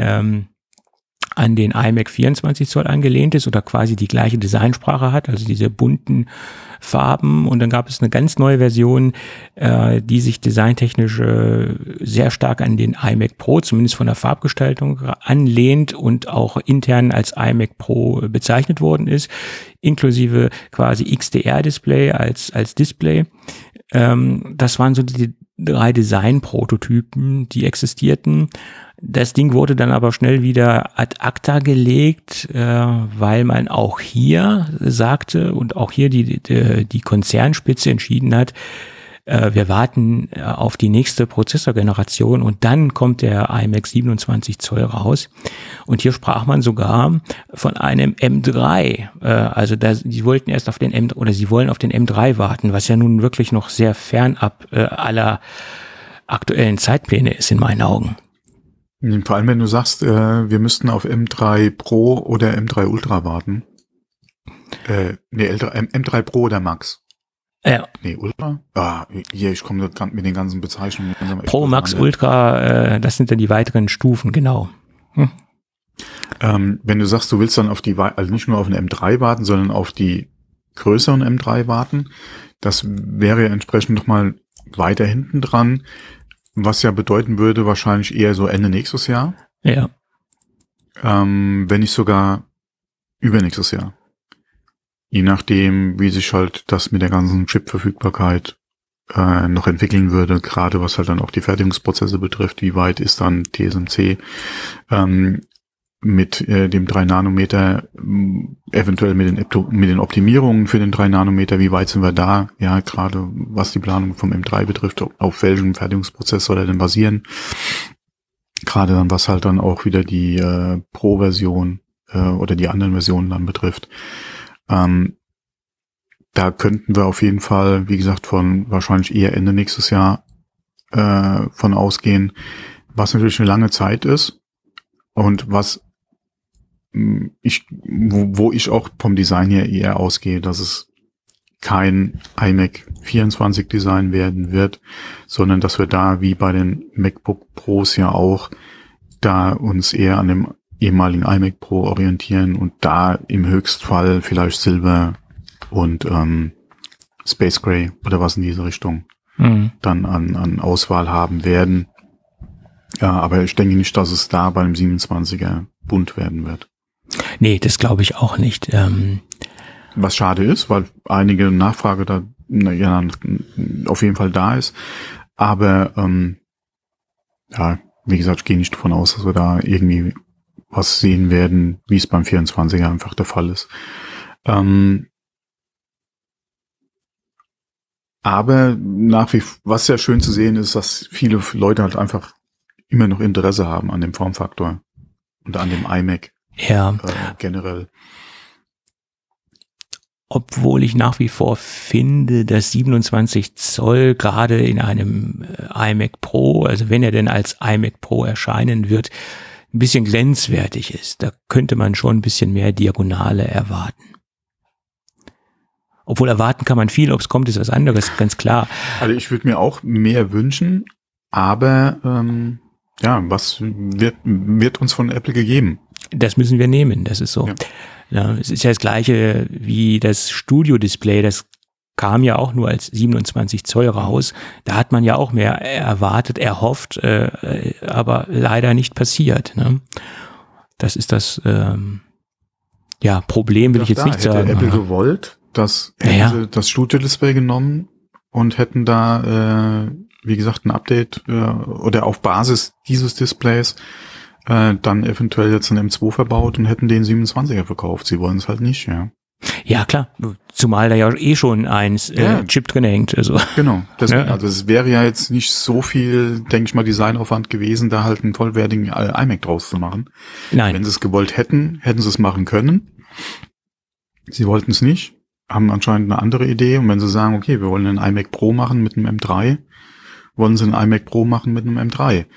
Speaker 3: iMac 24 Zoll angelehnt ist oder quasi die gleiche Designsprache hat, also diese bunten Farben. Und dann gab es eine ganz neue Version, die sich designtechnisch sehr stark an den iMac Pro, zumindest von der Farbgestaltung, anlehnt und auch intern als iMac Pro bezeichnet worden ist, inklusive quasi XDR-Display als Display. Das waren so die 3 Design-Prototypen, die existierten. Das Ding wurde dann aber schnell wieder ad acta gelegt, weil man auch hier sagte und auch hier die Konzernspitze entschieden hat, wir warten auf die nächste Prozessorgeneration und dann kommt der iMac 27 Zoll raus. Und hier sprach man sogar von einem M3. Also sie wollten erst auf den sie wollen auf den M3 warten, was ja nun wirklich noch sehr fernab aller aktuellen Zeitpläne ist in meinen Augen.
Speaker 2: Vor allem, wenn du sagst, wir müssten auf M3 Pro oder M3 Ultra warten. M3 Pro oder Max.
Speaker 3: Ja.
Speaker 2: Nee, Ultra? Hier, ich komme mit den ganzen Bezeichnungen.
Speaker 3: Pro, Max, Ultra, das sind dann die weiteren Stufen, genau.
Speaker 2: Wenn du sagst, du willst dann also nicht nur auf eine M3 warten, sondern auf die größeren M3 warten, das wäre ja entsprechend nochmal weiter hinten dran, was ja bedeuten würde, wahrscheinlich eher so Ende nächstes Jahr.
Speaker 3: Ja.
Speaker 2: Wenn nicht sogar übernächstes Jahr. Je nachdem, wie sich halt das mit der ganzen Chip-Verfügbarkeit noch entwickeln würde, gerade was halt dann auch die Fertigungsprozesse betrifft, wie weit ist dann TSMC mit dem 3 Nanometer, eventuell mit den Optimierungen für den 3 Nanometer, wie weit sind wir da? Ja, gerade was die Planung vom M3 betrifft, auf welchem Fertigungsprozess soll er denn basieren? Gerade dann, was halt dann auch wieder die Pro-Version oder die anderen Versionen dann betrifft. Da könnten wir auf jeden Fall, wie gesagt, von wahrscheinlich eher Ende nächstes Jahr von ausgehen, was natürlich eine lange Zeit ist und wo ich auch vom Design her eher ausgehe, dass es kein iMac 24 Design werden wird, sondern dass wir da wie bei den MacBook Pros ja auch da uns eher an dem ehemaligen iMac Pro orientieren und da im Höchstfall vielleicht Silber und Space Gray oder was in diese Richtung dann an Auswahl haben werden. Ja, aber ich denke nicht, dass es da beim 27er bunt werden wird.
Speaker 3: Nee, das glaube ich auch nicht.
Speaker 2: Was schade ist, weil einige Nachfrage da auf jeden Fall da ist. Aber ja, wie gesagt, ich gehe nicht davon aus, dass wir da irgendwie was sehen werden, wie es beim 24er einfach der Fall ist. Aber was sehr schön zu sehen ist, dass viele Leute halt einfach immer noch Interesse haben an dem Formfaktor und an dem iMac.
Speaker 3: Ja.
Speaker 2: Generell.
Speaker 3: Obwohl ich nach wie vor finde, dass 27 Zoll gerade in einem iMac Pro, also wenn er denn als iMac Pro erscheinen wird, ein bisschen grenzwertig ist. Da könnte man schon ein bisschen mehr Diagonale erwarten. Obwohl erwarten kann man viel, ob es kommt, ist was anderes, ganz klar.
Speaker 2: Also ich würde mir auch mehr wünschen, aber was wird uns von Apple gegeben?
Speaker 3: Das müssen wir nehmen, das ist so. Ja, es ist ja das gleiche wie das Studio-Display, das kam ja auch nur als 27 Zoll raus. Da hat man ja auch mehr erwartet, erhofft, aber leider nicht passiert. Ne? Das ist das ja, Problem will ich jetzt nicht sagen.
Speaker 2: Hätte Apple gewollt, hätten sie das Studio-Display genommen und hätten da, wie gesagt, ein Update oder auf Basis dieses Displays dann eventuell jetzt ein M2 verbaut und hätten den 27er verkauft. Sie wollen es halt nicht, ja.
Speaker 3: Ja, klar. Zumal da ja schon eins Chip drin hängt. Also.
Speaker 2: Genau. Deswegen,
Speaker 3: Ja.
Speaker 2: Also es wäre ja jetzt nicht so viel, denke ich mal, Designaufwand gewesen, da halt einen vollwertigen iMac draus zu machen.
Speaker 3: Nein.
Speaker 2: Wenn sie es gewollt hätten, hätten sie es machen können. Sie wollten es nicht, haben anscheinend eine andere Idee. Und wenn sie sagen, okay, wir wollen einen iMac Pro machen mit einem M3, wollen sie einen iMac Pro machen mit einem M3.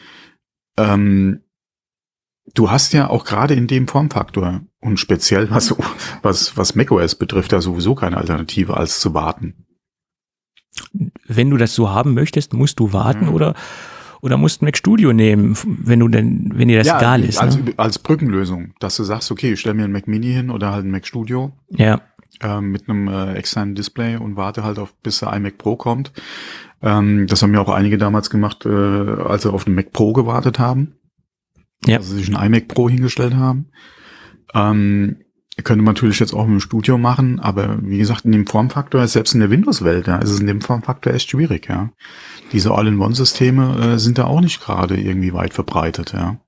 Speaker 2: Du hast ja auch gerade in dem Formfaktor und speziell was macOS betrifft, ja sowieso keine Alternative als zu warten.
Speaker 3: Wenn du das so haben möchtest, musst du warten oder musst Mac Studio nehmen, wenn dir das egal ist.
Speaker 2: Als Brückenlösung, dass du sagst, okay, ich stelle mir einen Mac Mini hin oder halt einen Mac Studio mit einem externen Display und warte halt bis der iMac Pro kommt. Das haben ja auch einige damals gemacht, als sie auf den Mac Pro gewartet haben.
Speaker 3: Ja.
Speaker 2: Also sich einen iMac Pro hingestellt haben. Könnte man natürlich jetzt auch mit dem Studio machen, aber wie gesagt, in dem Formfaktor, selbst in der Windows-Welt, ist es in dem Formfaktor echt schwierig, ja. Diese All-in-One-Systeme sind da auch nicht gerade irgendwie weit verbreitet, ja.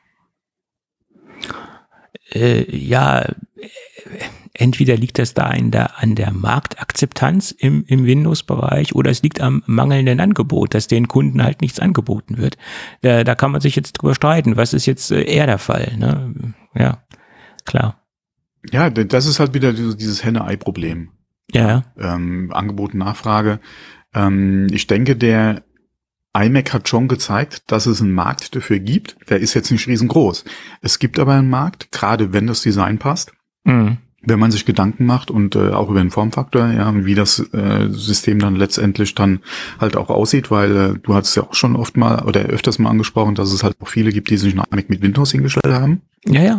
Speaker 3: Entweder liegt das da an der Marktakzeptanz im Windows-Bereich oder es liegt am mangelnden Angebot, dass den Kunden halt nichts angeboten wird. Da kann man sich jetzt drüber streiten. Was ist jetzt eher der Fall? Ne? Ja, klar.
Speaker 2: Ja, das ist halt wieder dieses Henne-Ei-Problem.
Speaker 3: Ja.
Speaker 2: Angebot und Nachfrage. Ich denke, der iMac hat schon gezeigt, dass es einen Markt dafür gibt. Der ist jetzt nicht riesengroß. Es gibt aber einen Markt, gerade wenn das Design passt.
Speaker 3: Mhm.
Speaker 2: Wenn man sich Gedanken macht und auch über den Formfaktor, ja, wie das System dann letztendlich dann halt auch aussieht, weil du hast ja auch schon öfters mal angesprochen, dass es halt auch viele gibt, die sich einen iMac mit Windows hingestellt haben.
Speaker 3: Ja.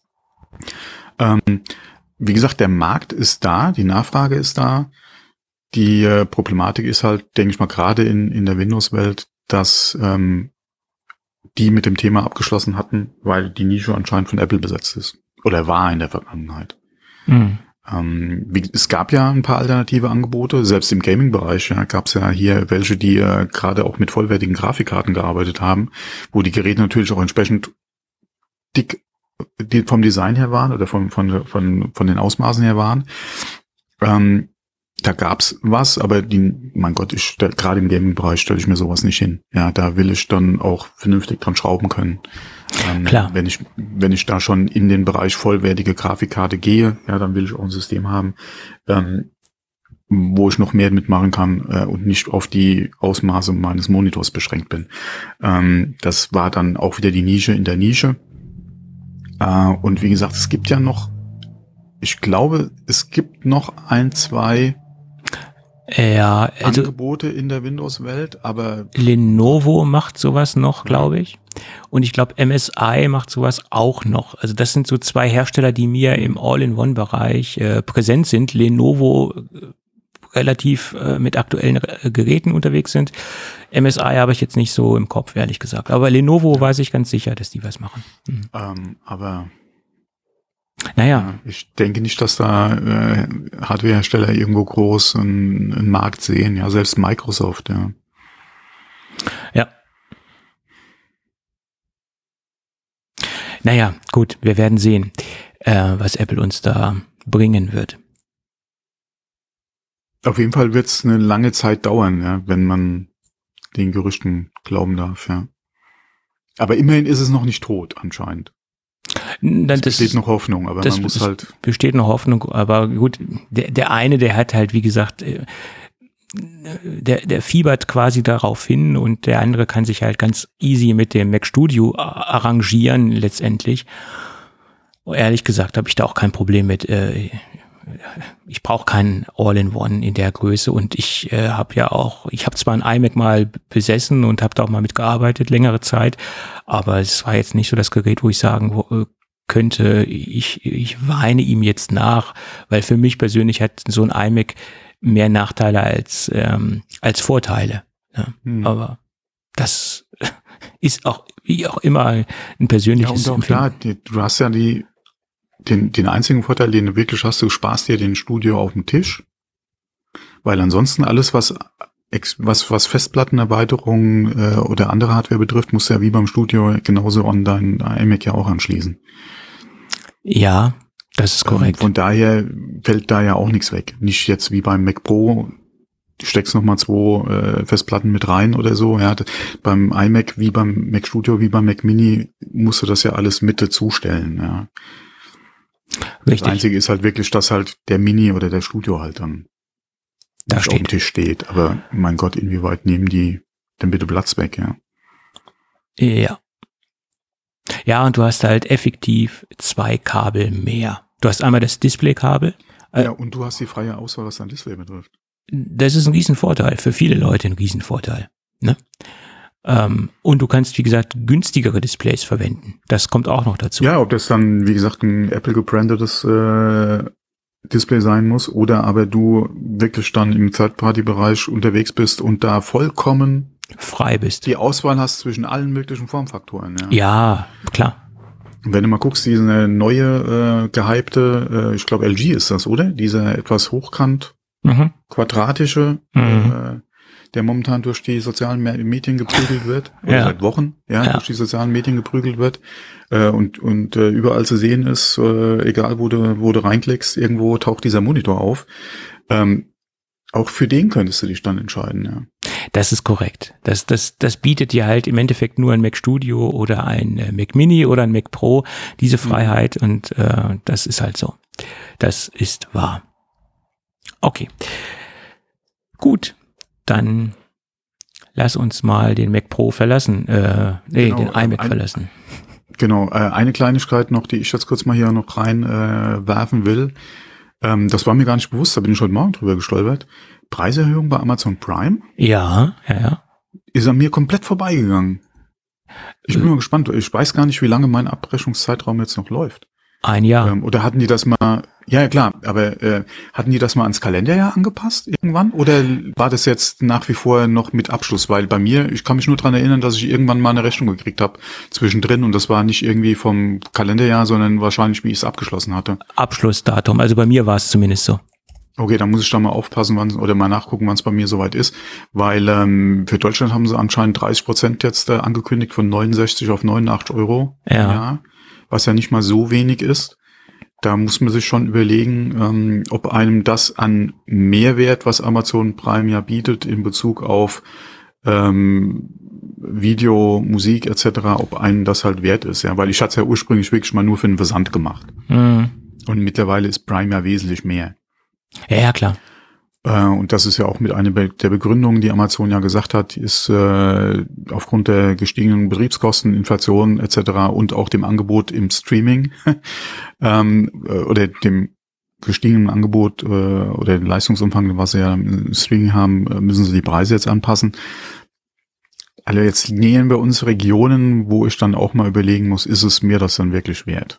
Speaker 2: Wie gesagt, der Markt ist da, die Nachfrage ist da. Die Problematik ist halt, denke ich mal, gerade in der Windows-Welt, dass die mit dem Thema abgeschlossen hatten, weil die Nische anscheinend von Apple besetzt ist. Oder war in der Vergangenheit.
Speaker 3: Mhm.
Speaker 2: Es gab ja ein paar alternative Angebote, selbst im Gaming-Bereich gab es ja hier welche, die gerade auch mit vollwertigen Grafikkarten gearbeitet haben, wo die Geräte natürlich auch entsprechend dick vom Design her waren oder von den Ausmaßen her waren. Da gab's was, aber mein Gott, gerade im Gaming-Bereich stelle ich mir sowas nicht hin. Ja, da will ich dann auch vernünftig dran schrauben können.
Speaker 3: Klar.
Speaker 2: Wenn ich da schon in den Bereich vollwertige Grafikkarte gehe, ja, dann will ich auch ein System haben, wo ich noch mehr mitmachen kann und nicht auf die Ausmaße meines Monitors beschränkt bin. Das war dann auch wieder die Nische in der Nische. Und wie gesagt, es gibt ja noch, ich glaube, es gibt noch 1, 2 Angebote in der Windows-Welt, aber
Speaker 3: Lenovo macht sowas noch, glaube ich. Und ich glaube, MSI macht sowas auch noch. Also das sind so 2 Hersteller, die mir im All-in-One-Bereich präsent sind. Lenovo relativ mit aktuellen Geräten unterwegs sind. MSI habe ich jetzt nicht so im Kopf, ehrlich gesagt. Aber Lenovo weiß ich ganz sicher, dass die was machen.
Speaker 2: Aber
Speaker 3: naja.
Speaker 2: Ich denke nicht, dass da Hardwarehersteller irgendwo groß einen Markt sehen. Ja, selbst Microsoft, ja.
Speaker 3: Ja. Naja, gut, wir werden sehen, was Apple uns da bringen wird.
Speaker 2: Auf jeden Fall wird es eine lange Zeit dauern, ja, wenn man den Gerüchten glauben darf, ja. Aber immerhin ist es noch nicht tot, anscheinend. Es besteht noch Hoffnung, aber man muss halt...
Speaker 3: Besteht noch Hoffnung, aber gut, der eine, der hat halt, wie gesagt, der fiebert quasi darauf hin und der andere kann sich halt ganz easy mit dem Mac Studio arrangieren letztendlich. Ehrlich gesagt habe ich da auch kein Problem mit. Ich brauche keinen All-in-One in der Größe und ich habe zwar ein iMac mal besessen und habe da auch mal mitgearbeitet, längere Zeit, aber es war jetzt nicht so das Gerät, wo ich sagen könnte, ich weine ihm jetzt nach, weil für mich persönlich hat so ein iMac mehr Nachteile als Vorteile. Ja. Aber das ist auch, wie auch immer, ein persönliches
Speaker 2: Empfinden. Ja, und auch klar, du hast ja den einzigen Vorteil, den du wirklich hast, du sparst dir den Studio auf dem Tisch, weil ansonsten alles, was Festplattenerweiterungen oder andere Hardware betrifft, musst du ja wie beim Studio genauso an dein iMac ja auch anschließen.
Speaker 3: Ja, das ist korrekt.
Speaker 2: Von daher fällt da ja auch nichts weg. Nicht jetzt wie beim Mac Pro, du steckst nochmal 2 Festplatten mit rein oder so. Ja, beim iMac wie beim Mac Studio, wie beim Mac Mini musst du das ja alles mit dazustellen. Ja.
Speaker 3: Richtig.
Speaker 2: Das Einzige ist halt wirklich, dass halt der Mini oder der Studio halt dann
Speaker 3: da
Speaker 2: auf dem Tisch steht. Aber mein Gott, inwieweit nehmen die denn bitte Platz weg, ja?
Speaker 3: Ja. Ja, und du hast halt effektiv 2 Kabel mehr. Du hast einmal das Displaykabel.
Speaker 2: Ja, und du hast die freie Auswahl, was dein Display betrifft.
Speaker 3: Das ist ein Riesenvorteil, für viele Leute ein Riesenvorteil. Ne? Und du kannst, wie gesagt, günstigere Displays verwenden. Das kommt auch noch dazu.
Speaker 2: Ja, ob das dann, wie gesagt, ein Apple gebrandetes Display sein muss oder aber du wirklich dann im Third-Party-Bereich unterwegs bist und da vollkommen
Speaker 3: frei bist.
Speaker 2: Die Auswahl hast zwischen allen möglichen Formfaktoren.
Speaker 3: Ja, klar.
Speaker 2: Und wenn du mal guckst, diese neue gehypte, ich glaube LG ist das, oder? Dieser etwas hochkant quadratische, der momentan durch die sozialen Medien geprügelt wird, oder seit Wochen, durch die sozialen Medien geprügelt wird, und überall zu sehen ist, egal wo du reinklickst, irgendwo taucht dieser Monitor auf. Auch für den könntest du dich dann entscheiden, ja.
Speaker 3: Das ist korrekt. Das bietet dir halt im Endeffekt nur ein Mac Studio oder ein Mac Mini oder ein Mac Pro diese Freiheit und das ist halt so. Das ist wahr. Okay. Gut, dann lass uns mal den Mac Pro verlassen. Den iMac verlassen.
Speaker 2: Genau, eine Kleinigkeit noch, die ich jetzt kurz mal hier noch rein werfen will. Das war mir gar nicht bewusst, da bin ich heute Morgen drüber gestolpert. Preiserhöhung bei Amazon Prime?
Speaker 3: Ja.
Speaker 2: Ist an mir komplett vorbeigegangen. Ich bin mal gespannt. Ich weiß gar nicht, wie lange mein Abrechnungszeitraum jetzt noch läuft.
Speaker 3: Ein Jahr.
Speaker 2: Oder hatten die das mal, ja klar, aber hatten die das mal ans Kalenderjahr angepasst irgendwann? Oder war das jetzt nach wie vor noch mit Abschluss? Weil bei mir, ich kann mich nur dran erinnern, dass ich irgendwann mal eine Rechnung gekriegt habe zwischendrin und das war nicht irgendwie vom Kalenderjahr, sondern wahrscheinlich, wie ich es abgeschlossen hatte.
Speaker 3: Abschlussdatum, also bei mir war es zumindest so.
Speaker 2: Okay, dann muss ich da mal aufpassen, oder mal nachgucken, wann es bei mir soweit ist, weil für Deutschland haben sie anscheinend 30% jetzt angekündigt von 69 auf 89 Euro im Jahr, was ja nicht mal so wenig ist. Da muss man sich schon überlegen, ob einem das an Mehrwert, was Amazon Prime ja bietet in Bezug auf Video, Musik etc., ob einem das halt wert ist, ja, weil ich hatte es ja ursprünglich wirklich mal nur für den Versand gemacht. Und mittlerweile ist Prime ja wesentlich mehr.
Speaker 3: Ja, klar.
Speaker 2: Und das ist ja auch mit einer der Begründungen, die Amazon ja gesagt hat, ist aufgrund der gestiegenen Betriebskosten, Inflation etc. und auch dem Angebot im Streaming oder dem gestiegenen Angebot oder den Leistungsumfang, was sie ja im Streaming haben, müssen sie die Preise jetzt anpassen. Also jetzt nähern wir uns Regionen, wo ich dann auch mal überlegen muss, ist es mir das dann wirklich wert?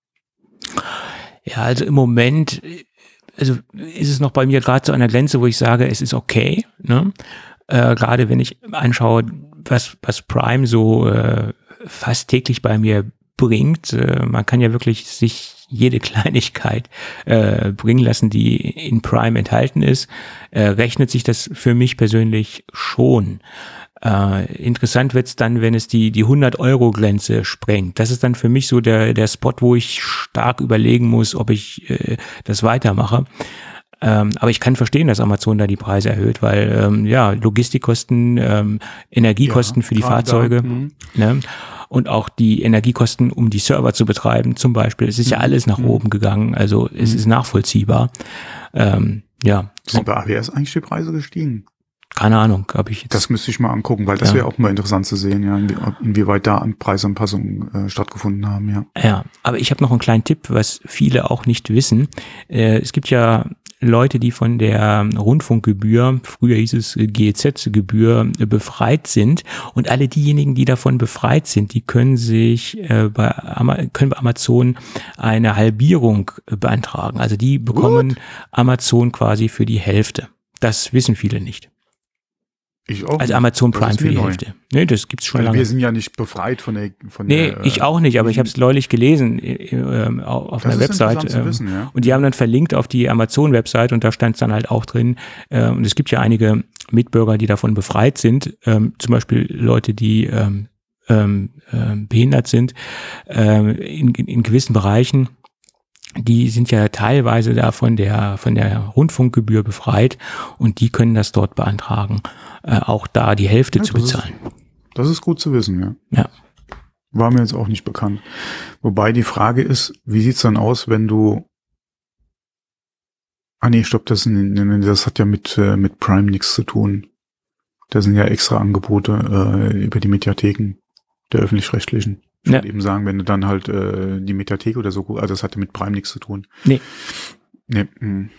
Speaker 3: Ja, also im Moment... Also ist es noch bei mir gerade so an der Grenze, wo ich sage, es ist okay. Ne? Gerade wenn ich anschaue, was Prime so fast täglich bei mir bringt. Man kann ja wirklich sich jede Kleinigkeit bringen lassen, die in Prime enthalten ist. Rechnet sich das für mich persönlich schon. Interessant wird's dann, wenn es die 100-Euro-Grenze sprengt. Das ist dann für mich so der Spot, wo ich stark überlegen muss, ob ich das weitermache. Aber ich kann verstehen, dass Amazon da die Preise erhöht, weil Logistikkosten, Energiekosten für die Fahrzeuge, ne? Und auch die Energiekosten, um die Server zu betreiben zum Beispiel. Es ist ja alles nach oben gegangen, also es ist nachvollziehbar.
Speaker 2: Sind bei AWS eigentlich die Preise gestiegen?
Speaker 3: Keine Ahnung, habe ich jetzt.
Speaker 2: Das müsste ich mal angucken, weil das wäre auch mal interessant zu sehen, ja, inwieweit da Preisanpassungen stattgefunden haben, ja.
Speaker 3: Ja, aber ich habe noch einen kleinen Tipp, was viele auch nicht wissen. Es gibt ja Leute, die von der Rundfunkgebühr, früher hieß es GEZ-Gebühr, befreit sind. Und alle diejenigen, die davon befreit sind, die können bei Amazon eine Halbierung beantragen. Also die bekommen Amazon quasi für die Hälfte. Das wissen viele nicht.
Speaker 2: Ich auch.
Speaker 3: Also Amazon
Speaker 2: Das
Speaker 3: Prime
Speaker 2: ist
Speaker 3: für
Speaker 2: mir
Speaker 3: die
Speaker 2: neu.
Speaker 3: Hälfte. Nee, das gibt's schon
Speaker 2: Also
Speaker 3: lange.
Speaker 2: wir sind ja nicht befreit von der
Speaker 3: Ich auch nicht, aber ich habe es neulich gelesen auf
Speaker 2: Das
Speaker 3: einer
Speaker 2: ist
Speaker 3: Website.
Speaker 2: interessant zu wissen, ja.
Speaker 3: Und die haben dann verlinkt auf die Amazon-Website und da stand es dann halt auch drin. Und es gibt ja einige Mitbürger, die davon befreit sind. Zum Beispiel Leute, die behindert sind in gewissen Bereichen. Die sind ja teilweise da von der Rundfunkgebühr befreit und die können das dort beantragen, auch da die Hälfte zu bezahlen.
Speaker 2: Das ist gut zu wissen, ja.
Speaker 3: Ja.
Speaker 2: War mir jetzt auch nicht bekannt. Wobei die Frage ist, wie sieht's dann aus, wenn du stopp, das hat ja mit Prime nichts zu tun. Da sind ja extra Angebote über die Mediatheken der Öffentlich-Rechtlichen. Ich würde eben sagen, wenn du dann halt die Mediathek oder so, also das hatte mit Prime nichts zu tun.
Speaker 3: Nee.
Speaker 2: Nee.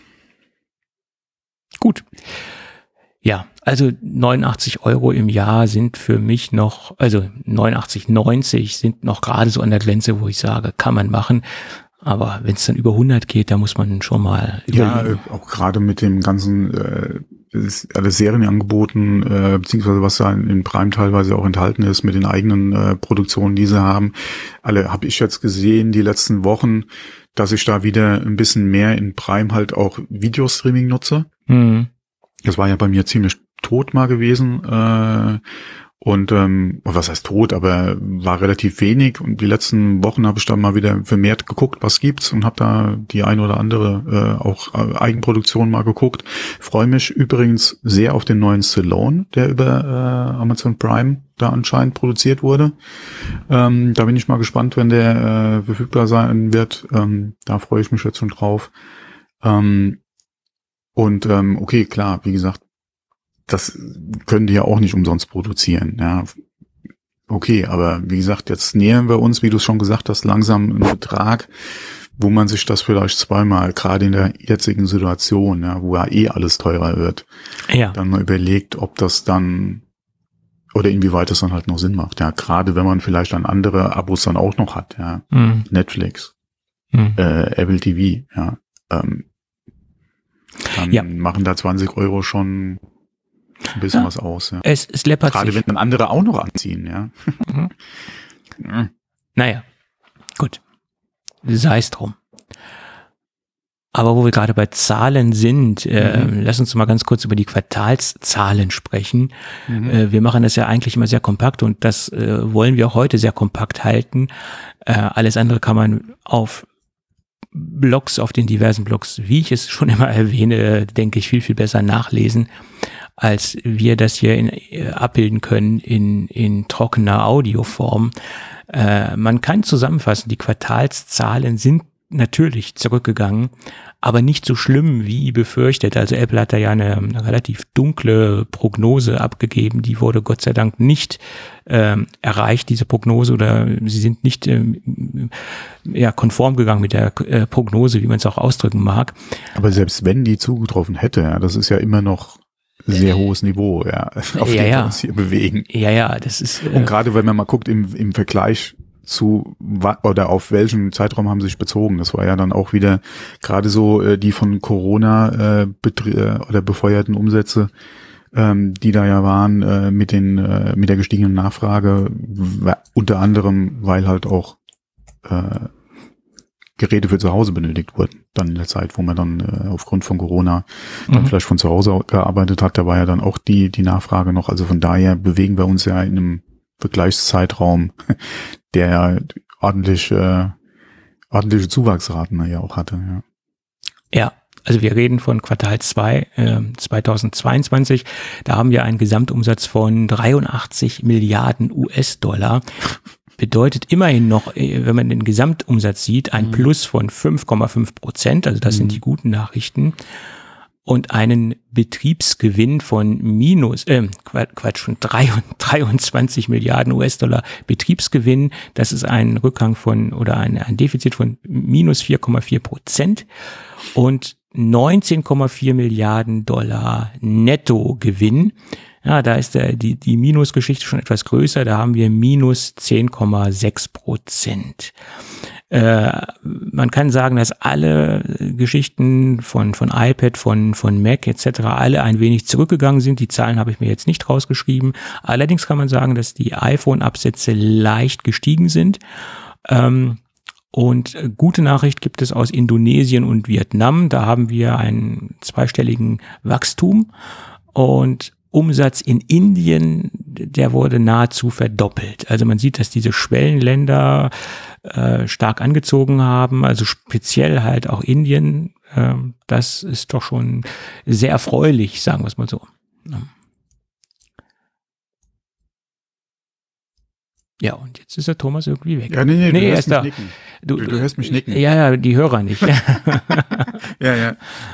Speaker 3: Gut. Ja, also 89 € im Jahr sind für mich noch, also 89,90 sind noch gerade so an der Grenze, wo ich sage, kann man machen. Aber wenn es dann über 100 geht, da muss man schon mal überlegen.
Speaker 2: Ja, auch gerade mit dem ganzen alles Serienangeboten, beziehungsweise was da in Prime teilweise auch enthalten ist, mit den eigenen Produktionen, die sie haben. Alle habe ich jetzt gesehen, die letzten Wochen, dass ich da wieder ein bisschen mehr in Prime halt auch Videostreaming nutze.
Speaker 3: Mhm.
Speaker 2: Das war ja bei mir ziemlich tot mal gewesen. Und was heißt tot, aber war relativ wenig. Und die letzten Wochen habe ich dann mal wieder vermehrt geguckt, was gibt's, und habe da die ein oder andere auch Eigenproduktion mal geguckt. Freue mich übrigens sehr auf den neuen Stallone, der über Amazon Prime da anscheinend produziert wurde. Da bin ich mal gespannt, wenn der verfügbar sein wird. Da freue ich mich jetzt schon drauf. Okay, klar, wie gesagt, das können die ja auch nicht umsonst produzieren, ja. Okay, aber wie gesagt, jetzt nähern wir uns, wie du es schon gesagt hast, langsam einen Betrag, wo man sich das vielleicht zweimal, gerade in der jetzigen Situation, ja, wo ja alles teurer wird, dann mal überlegt, ob das dann, oder inwieweit das dann halt noch Sinn macht, ja. Gerade wenn man vielleicht dann andere Abos dann auch noch hat, ja. Netflix, Apple TV, ja. Dann machen da 20 € schon ein bisschen was aus, ja.
Speaker 3: Es läppert
Speaker 2: gerade
Speaker 3: sich.
Speaker 2: wenn dann andere auch noch anziehen, ja.
Speaker 3: Naja, gut. Sei es drum. Aber wo wir gerade bei Zahlen sind, lass uns mal ganz kurz über die Quartalszahlen sprechen. Wir machen das ja eigentlich immer sehr kompakt und das wollen wir auch heute sehr kompakt halten. Alles andere kann man auf Blogs, auf den diversen Blogs, wie ich es schon immer erwähne, denke ich, viel, viel besser nachlesen, als wir das hier abbilden können in trockener Audioform. Man kann zusammenfassen, die Quartalszahlen sind natürlich zurückgegangen, aber nicht so schlimm wie befürchtet. Also Apple hat da ja eine relativ dunkle Prognose abgegeben, die wurde Gott sei Dank nicht erreicht, diese Prognose, oder sie sind nicht konform gegangen mit der Prognose, wie man es auch ausdrücken mag.
Speaker 2: Aber selbst wenn die zugetroffen hätte, ja, das ist ja immer noch sehr hohes Niveau, ja, auf dem wir uns hier bewegen.
Speaker 3: Ja, das ist.
Speaker 2: Und gerade wenn man mal guckt im Vergleich zu, oder auf welchen Zeitraum haben sie sich bezogen. Das war ja dann auch wieder gerade so die von Corona oder befeuerten Umsätze, die da ja waren mit der gestiegenen Nachfrage, unter anderem, weil halt auch Geräte für zu Hause benötigt wurden. Dann in der Zeit, wo man dann aufgrund von Corona dann vielleicht von zu Hause gearbeitet hat, da war ja dann auch die Nachfrage noch. Also von daher bewegen wir uns ja in einem Vergleichszeitraum, der ja ordentliche Zuwachsraten ja auch hatte.
Speaker 3: Ja, also wir reden von Quartal 2 2022. Da haben wir einen Gesamtumsatz von 83 Milliarden US-Dollar. Bedeutet immerhin noch, wenn man den Gesamtumsatz sieht, ein Plus von 5,5%. Also das sind die guten Nachrichten. Und einen Betriebsgewinn von 23 Milliarden US-Dollar Betriebsgewinn. Das ist ein Rückgang von, oder ein Defizit von minus 4,4% und 19,4 Milliarden Dollar Nettogewinn. Ja, da ist die Minusgeschichte schon etwas größer. Da haben wir minus 10,6%. Man kann sagen, dass alle Geschichten von iPad, von Mac etc. alle ein wenig zurückgegangen sind. Die Zahlen habe ich mir jetzt nicht rausgeschrieben. Allerdings kann man sagen, dass die iPhone-Absätze leicht gestiegen sind. Und gute Nachricht gibt es aus Indonesien und Vietnam. Da haben wir einen zweistelligen Wachstum. Und Umsatz in Indien, der wurde nahezu verdoppelt. Also man sieht, dass diese Schwellenländer stark angezogen haben, also speziell halt auch Indien. Das ist doch schon sehr erfreulich, sagen wir es mal so. Ja, und jetzt ist der Thomas irgendwie weg.
Speaker 2: Ja, nee, du hörst mich nicken. Du hörst mich nicken.
Speaker 3: Ja, die Hörer nicht.
Speaker 2: Ja.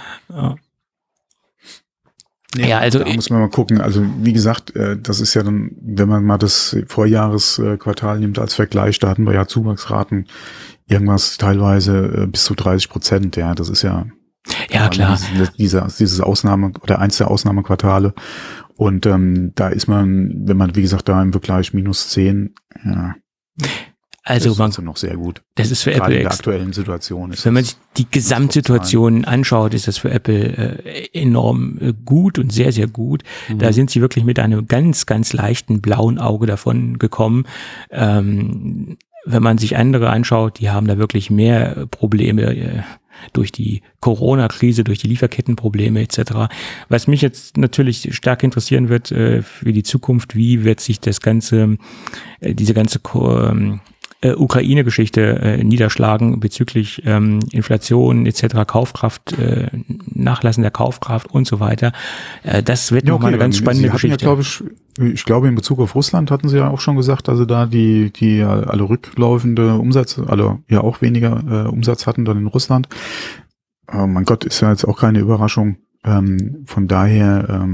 Speaker 2: Nee,
Speaker 3: ja, also
Speaker 2: da muss man mal gucken. Also wie gesagt, das ist ja dann, wenn man mal das Vorjahresquartal nimmt als Vergleich, da hatten wir ja Zuwachsraten irgendwas teilweise bis zu 30%. Ja, das ist ja
Speaker 3: klar.
Speaker 2: Dieses Ausnahme oder eins der Ausnahmequartale. Und da ist man, wenn man wie gesagt da im Vergleich -10, ja.
Speaker 3: Also
Speaker 2: das ist also noch sehr gut.
Speaker 3: Das ist für
Speaker 2: Gerade
Speaker 3: Apple
Speaker 2: in der aktuellen Situation.
Speaker 3: Wenn man sich die Gesamtsituation anschaut, ist das für Apple enorm gut und sehr, sehr gut. Da sind sie wirklich mit einem ganz, ganz leichten blauen Auge davon gekommen. Wenn man sich andere anschaut, die haben da wirklich mehr Probleme durch die Corona-Krise, durch die Lieferkettenprobleme etc. Was mich jetzt natürlich stark interessieren wird für die Zukunft, wie wird sich das ganze, diese ganze Ukraine-Geschichte niederschlagen bezüglich Inflation etc., Kaufkraft, Nachlassen der Kaufkraft und so weiter. Das wird nochmal eine ganz spannende Geschichte.
Speaker 2: Ja, ich glaube, in Bezug auf Russland hatten sie ja auch schon gesagt, dass sie da die alle rücklaufende Umsatz, alle ja auch weniger Umsatz hatten dann in Russland. Mein Gott, ist ja jetzt auch keine Überraschung. Von daher,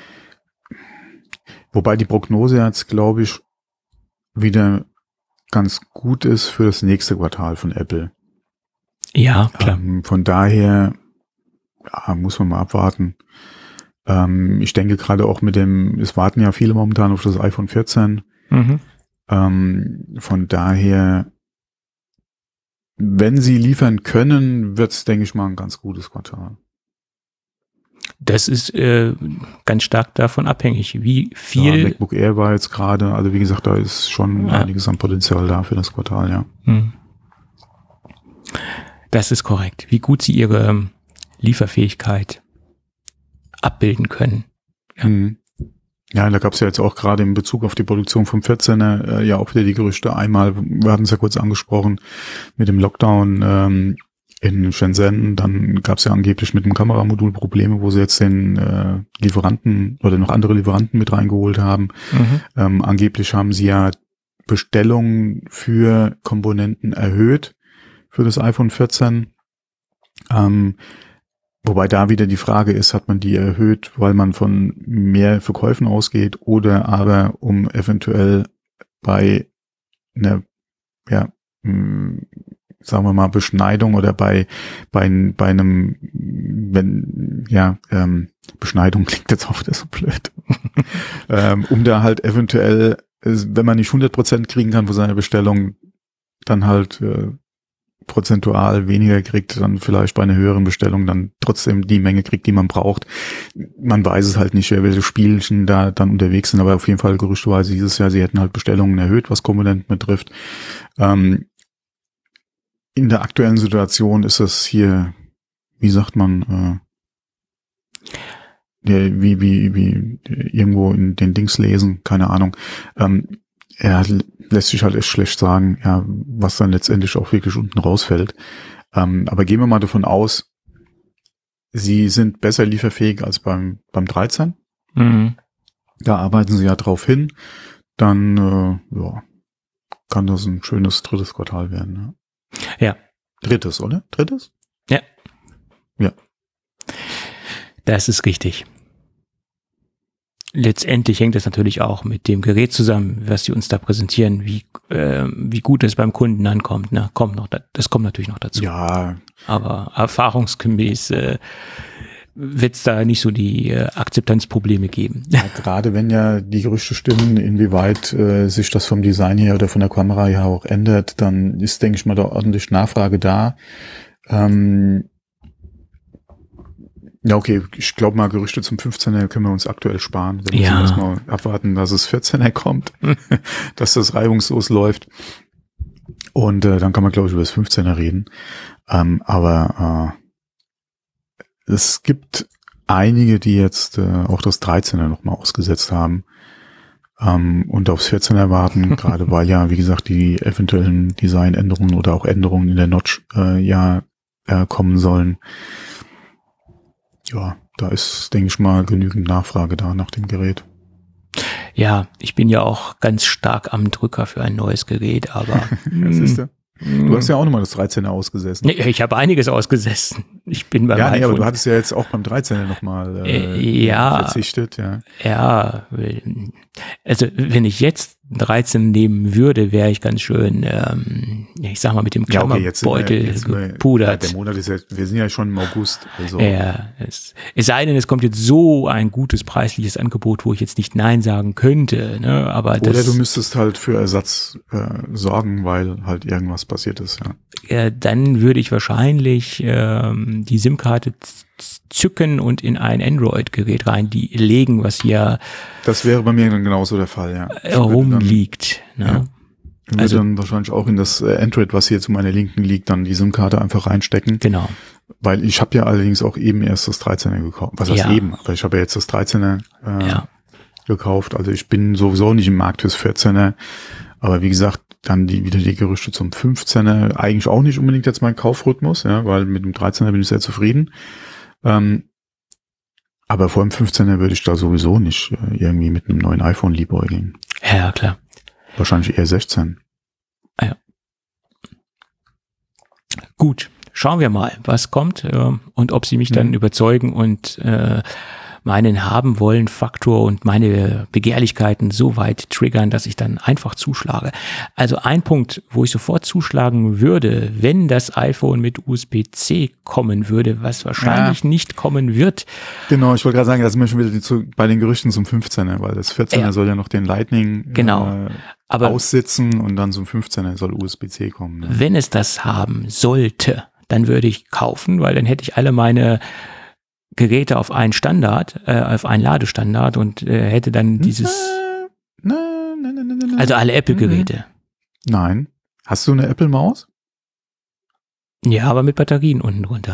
Speaker 2: wobei die Prognose jetzt, glaube ich, wieder ganz gut ist für das nächste Quartal von Apple.
Speaker 3: Ja, klar.
Speaker 2: Von daher muss man mal abwarten. Ich denke gerade auch es warten ja viele momentan auf das iPhone 14. Von daher, wenn sie liefern können, wird es, denke ich mal, ein ganz gutes Quartal.
Speaker 3: Das ist ganz stark davon abhängig, wie viel...
Speaker 2: Ja, MacBook Air war jetzt gerade, also wie gesagt, da ist schon einiges an Potenzial da für das Quartal, ja.
Speaker 3: Das ist korrekt. Wie gut sie ihre Lieferfähigkeit abbilden können.
Speaker 2: Ja, da gab es ja jetzt auch gerade in Bezug auf die Produktion vom 14er ja auch wieder die Gerüchte. Einmal, wir hatten es ja kurz angesprochen, mit dem Lockdown in Shenzhen, dann gab es ja angeblich mit dem Kameramodul Probleme, wo sie jetzt den Lieferanten oder noch andere Lieferanten mit reingeholt haben. Angeblich haben sie ja Bestellungen für Komponenten erhöht für das iPhone 14. Wobei da wieder die Frage ist, hat man die erhöht, weil man von mehr Verkäufen ausgeht oder aber um eventuell bei einer, sagen wir mal, Beschneidung oder bei einem, Beschneidung klingt jetzt auch wieder so blöd, um da halt eventuell, wenn man nicht 100% kriegen kann für seine Bestellung, dann halt prozentual weniger kriegt, dann vielleicht bei einer höheren Bestellung dann trotzdem die Menge kriegt, die man braucht. Man weiß es halt nicht, welche Spielchen da dann unterwegs sind, aber auf jeden Fall gerüchteweise dieses Jahr, sie hätten halt Bestellungen erhöht, was Komponenten betrifft. In der aktuellen Situation ist das hier, wie sagt man, wie irgendwo in den Dings lesen, keine Ahnung. Lässt sich halt echt schlecht sagen, ja, was dann letztendlich auch wirklich unten rausfällt. Aber gehen wir mal davon aus, sie sind besser lieferfähig als beim 13. Da arbeiten sie ja drauf hin. Dann, kann das ein schönes drittes Quartal werden. Ne?
Speaker 3: Ja.
Speaker 2: Drittes, oder? Drittes?
Speaker 3: Ja.
Speaker 2: Ja.
Speaker 3: Das ist richtig. Letztendlich hängt das natürlich auch mit dem Gerät zusammen, was sie uns da präsentieren, wie gut es beim Kunden ankommt. Ne? Das kommt natürlich noch dazu.
Speaker 2: Ja.
Speaker 3: Aber erfahrungsgemäß wird es da nicht so die Akzeptanzprobleme geben.
Speaker 2: Ja, gerade wenn ja die Gerüchte stimmen, inwieweit sich das vom Design her oder von der Kamera her auch ändert, dann ist, denke ich mal, da ordentlich Nachfrage da. Ja, okay, ich glaube mal, Gerüchte zum 15er können wir uns aktuell sparen. Wir müssen erstmal abwarten, dass es 14er kommt, dass das reibungslos läuft. Und dann kann man, glaube ich, über das 15er reden. Aber es gibt einige, die jetzt auch das 13er nochmal ausgesetzt haben und aufs 14er warten, gerade weil ja, wie gesagt, die eventuellen Designänderungen oder auch Änderungen in der Notch kommen sollen. Ja, da ist, denke ich mal, genügend Nachfrage da nach dem Gerät.
Speaker 3: Ja, ich bin ja auch ganz stark am Drücker für ein neues Gerät, aber
Speaker 2: das ist ja. Du hast ja auch nochmal das 13er ausgesessen.
Speaker 3: Nee, ich habe einiges ausgesessen. Ich bin beim
Speaker 2: iPhone. Ja, aber du hattest ja jetzt auch beim 13er nochmal verzichtet.
Speaker 3: Ja, also wenn ich jetzt 13 nehmen würde, wäre ich ganz schön, ich sag mal, mit dem Klammerbeutel gepudert.
Speaker 2: Ja, der Monat ist ja, wir sind ja schon im August. Also.
Speaker 3: Ja, es sei denn, es kommt jetzt so ein gutes preisliches Angebot, wo ich jetzt nicht Nein sagen könnte. Ne? Aber
Speaker 2: oder du müsstest halt für Ersatz sorgen, weil halt irgendwas passiert ist.
Speaker 3: Ja. Dann würde ich wahrscheinlich die SIM-Karte zücken und in ein Android-Gerät reinlegen, was hier
Speaker 2: das wäre bei mir dann genauso der Fall, ja.
Speaker 3: Rumliegt. Ne?
Speaker 2: Ja. Ich würde dann wahrscheinlich auch in das Android, was hier zu meiner Linken liegt, dann die SIM-Karte einfach reinstecken.
Speaker 3: Genau.
Speaker 2: Weil ich habe ja allerdings auch eben erst das 13er gekauft. Was heißt eben? Aber ich habe ja jetzt das 13er gekauft. Also ich bin sowieso nicht im Markt fürs 14er. Aber wie gesagt, dann wieder die Gerüchte zum 15er. Eigentlich auch nicht unbedingt jetzt mein Kaufrhythmus, ja, weil mit dem 13er bin ich sehr zufrieden. Aber vor dem 15er würde ich da sowieso nicht irgendwie mit einem neuen iPhone liebäugeln.
Speaker 3: Ja, klar.
Speaker 2: Wahrscheinlich eher 16.
Speaker 3: Ja. Gut, schauen wir mal, was kommt und ob sie mich dann überzeugen und meinen Haben-Wollen-Faktor und meine Begehrlichkeiten so weit triggern, dass ich dann einfach zuschlage. Also ein Punkt, wo ich sofort zuschlagen würde, wenn das iPhone mit USB-C kommen würde, was wahrscheinlich nicht kommen wird.
Speaker 2: Genau, ich wollte gerade sagen, da sind wir schon wieder bei den Gerüchten zum 15er, weil das 14er soll ja noch den Lightning aber aussitzen und dann zum 15er soll USB-C kommen. Ne?
Speaker 3: Wenn es das haben sollte, dann würde ich kaufen, weil dann hätte ich alle meine Geräte auf einen Standard, auf einen Ladestandard und hätte dann dieses, also alle Apple-Geräte.
Speaker 2: Nein. Hast du eine Apple-Maus?
Speaker 3: Ja, aber mit Batterien unten drunter.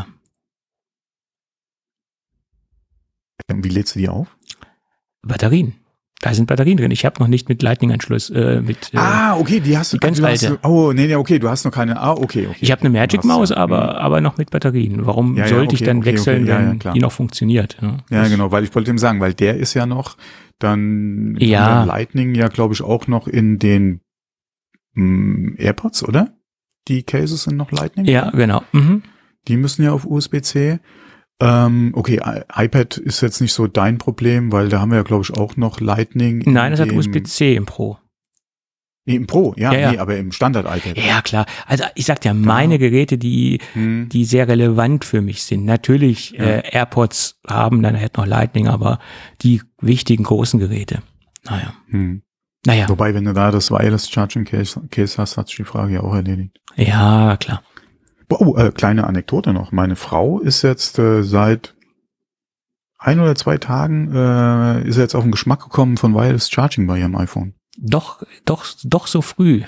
Speaker 2: Und wie lädst du die auf?
Speaker 3: Batterien. Da sind Batterien drin. Ich habe noch nicht mit Lightning-Anschluss
Speaker 2: okay, die hast du
Speaker 3: ganz alte.
Speaker 2: Du hast noch keine. Okay.
Speaker 3: Ich habe eine Magic-Maus, aber noch mit Batterien. Warum sollte ich dann wechseln, wenn die noch funktioniert?
Speaker 2: Ja, genau, weil ich wollte ihm sagen, weil der ist ja noch dann Lightning ja, glaube ich, auch noch in den AirPods, oder? Die Cases sind noch Lightning?
Speaker 3: Ja, genau. Mhm.
Speaker 2: Die müssen ja auf USB-C. Okay, iPad ist jetzt nicht so dein Problem, weil da haben wir ja, glaube ich, auch noch Lightning.
Speaker 3: Nein, es hat USB-C im Pro.
Speaker 2: Im Pro, ja. Nee, aber im Standard-iPad.
Speaker 3: Ja, klar. Also ich sag ja, meine Geräte, die sehr relevant für mich sind. Natürlich, AirPods haben dann halt noch Lightning, aber die wichtigen großen Geräte. Naja.
Speaker 2: Wobei, wenn du da das Wireless Charging Case hast, hat sich die Frage ja auch erledigt.
Speaker 3: Ja, klar.
Speaker 2: Kleine Anekdote noch. Meine Frau ist jetzt seit 1 oder 2 Tagen ist jetzt auf den Geschmack gekommen von Wireless Charging bei ihrem iPhone.
Speaker 3: Doch so früh.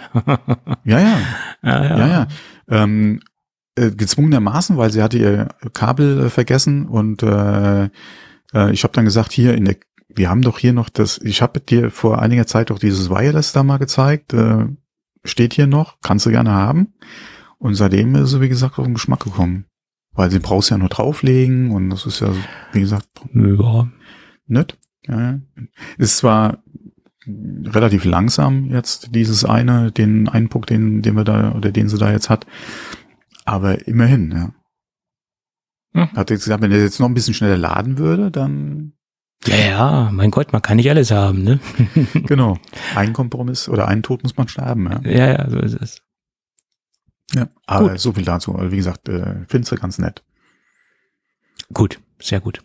Speaker 2: Ja. Gezwungenermaßen, weil sie hatte ihr Kabel vergessen und ich habe dann gesagt, wir haben doch hier noch ich habe dir vor einiger Zeit doch dieses Wireless da mal gezeigt, steht hier noch, kannst du gerne haben. Und seitdem ist sie, wie gesagt, auf den Geschmack gekommen. Weil sie brauchst ja nur drauflegen und das ist ja, wie gesagt, nett. Ja. Ist zwar relativ langsam jetzt den einen Punkt, den wir da, oder den sie da jetzt hat, aber immerhin, ja. Hat jetzt gesagt, wenn er jetzt noch ein bisschen schneller laden würde, dann...
Speaker 3: Ja, mein Gott, man kann nicht alles haben, ne?
Speaker 2: Genau. Ein Kompromiss oder einen Tod muss man sterben, ja.
Speaker 3: Ja, so ist es.
Speaker 2: Ja, aber gut. So viel dazu. Also wie gesagt, findest du ganz nett.
Speaker 3: Gut, Sehr gut.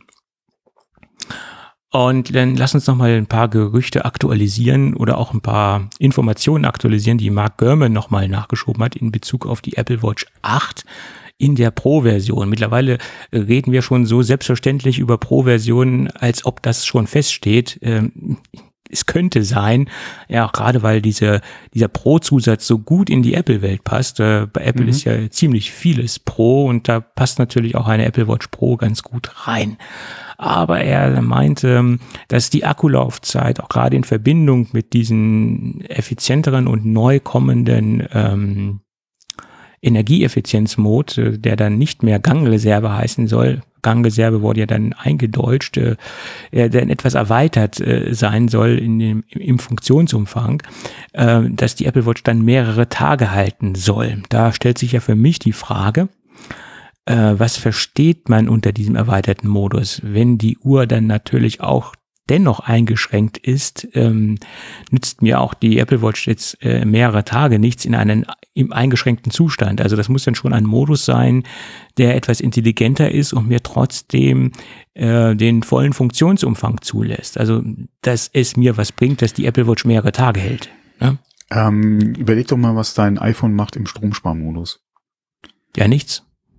Speaker 3: Und dann lass uns noch mal ein paar Gerüchte aktualisieren oder auch ein paar Informationen aktualisieren, die Mark Gurman noch mal nachgeschoben hat in Bezug auf die Apple Watch 8 in der Pro-Version. Mittlerweile reden wir schon so selbstverständlich über Pro-Versionen, als ob das schon feststeht. Es könnte sein, ja, auch gerade weil dieser Pro-Zusatz so gut in die Apple-Welt passt. Bei Apple ist ja ziemlich vieles Pro und da passt natürlich auch eine Apple Watch Pro ganz gut rein. Aber er meinte, dass die Akkulaufzeit auch gerade in Verbindung mit diesen effizienteren und neu kommenden Energieeffizienz-Mode, der dann nicht mehr Gangreserve heißen soll. Gangreserve wurde ja dann eingedeutscht, der dann etwas erweitert sein soll im Funktionsumfang, dass die Apple Watch dann mehrere Tage halten soll. Da stellt sich ja für mich die Frage, was versteht man unter diesem erweiterten Modus? Wenn die Uhr dann natürlich auch dennoch eingeschränkt ist, nützt mir auch die Apple Watch jetzt mehrere Tage nichts im eingeschränkten Zustand. Also das muss dann schon ein Modus sein, der etwas intelligenter ist und mir trotzdem den vollen Funktionsumfang zulässt. Also dass es mir was bringt, dass die Apple Watch mehrere Tage hält. Ne?
Speaker 2: Überleg doch mal, was dein iPhone macht im Stromsparmodus.
Speaker 3: Ja, nichts.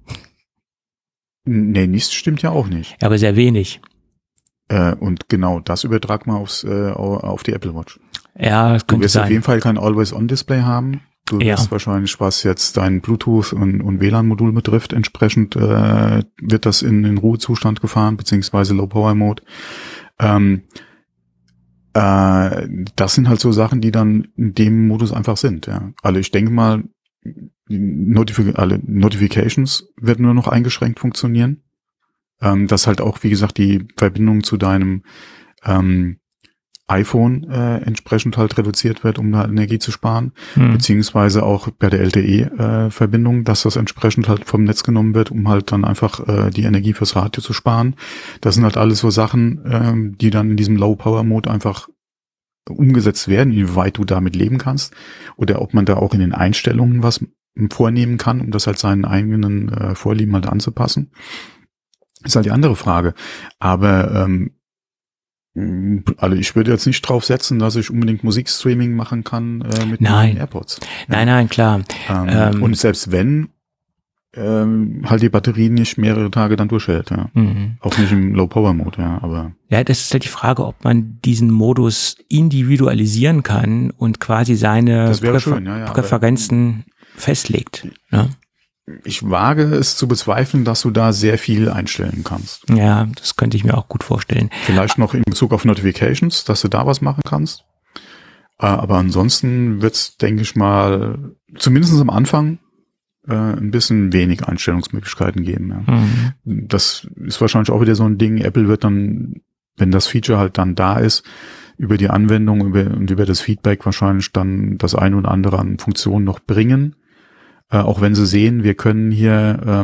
Speaker 2: Nee, nichts stimmt ja auch nicht.
Speaker 3: Aber sehr wenig.
Speaker 2: Und genau, das übertrag mal auf die Apple Watch.
Speaker 3: Ja, das könnte sein.
Speaker 2: Du wirst auf jeden Fall kein Always-On-Display haben. Du wirst wahrscheinlich, was jetzt dein Bluetooth und WLAN-Modul betrifft, entsprechend wird das in den Ruhezustand gefahren, beziehungsweise Low-Power-Mode. Das sind halt so Sachen, die dann in dem Modus einfach sind. Ja. Also ich denke mal, alle Notifications werden nur noch eingeschränkt funktionieren. Dass halt auch, wie gesagt, die Verbindung zu deinem iPhone entsprechend halt reduziert wird, um da Energie zu sparen, beziehungsweise auch bei der LTE-Verbindung, dass das entsprechend halt vom Netz genommen wird, um halt dann einfach die Energie fürs Radio zu sparen. Das sind halt alles so Sachen, die dann in diesem Low-Power-Mode einfach umgesetzt werden, inwieweit du damit leben kannst oder ob man da auch in den Einstellungen was vornehmen kann, um das halt seinen eigenen Vorlieben halt anzupassen. Ist halt die andere Frage. Aber also ich würde jetzt nicht drauf setzen, dass ich unbedingt Musikstreaming machen kann mit den AirPods.
Speaker 3: Nein, klar.
Speaker 2: Und selbst wenn, halt die Batterie nicht mehrere Tage dann durchhält. Ja. Auch nicht im Low-Power-Mode. Ja, aber
Speaker 3: ja, das ist halt die Frage, ob man diesen Modus individualisieren kann und quasi seine Präferenzen festlegt. Ja.
Speaker 2: Ich wage es zu bezweifeln, dass du da sehr viel einstellen kannst.
Speaker 3: Ja, das könnte ich mir auch gut vorstellen.
Speaker 2: Vielleicht noch in Bezug auf Notifications, dass du da was machen kannst. Aber ansonsten wird's, denke ich mal, zumindest am Anfang ein bisschen wenig Einstellungsmöglichkeiten geben. Ja. Das ist wahrscheinlich auch wieder so ein Ding. Apple wird dann, wenn das Feature halt dann da ist, über die Anwendung und über das Feedback wahrscheinlich dann das eine oder andere an Funktionen noch bringen. Auch wenn sie sehen, wir können hier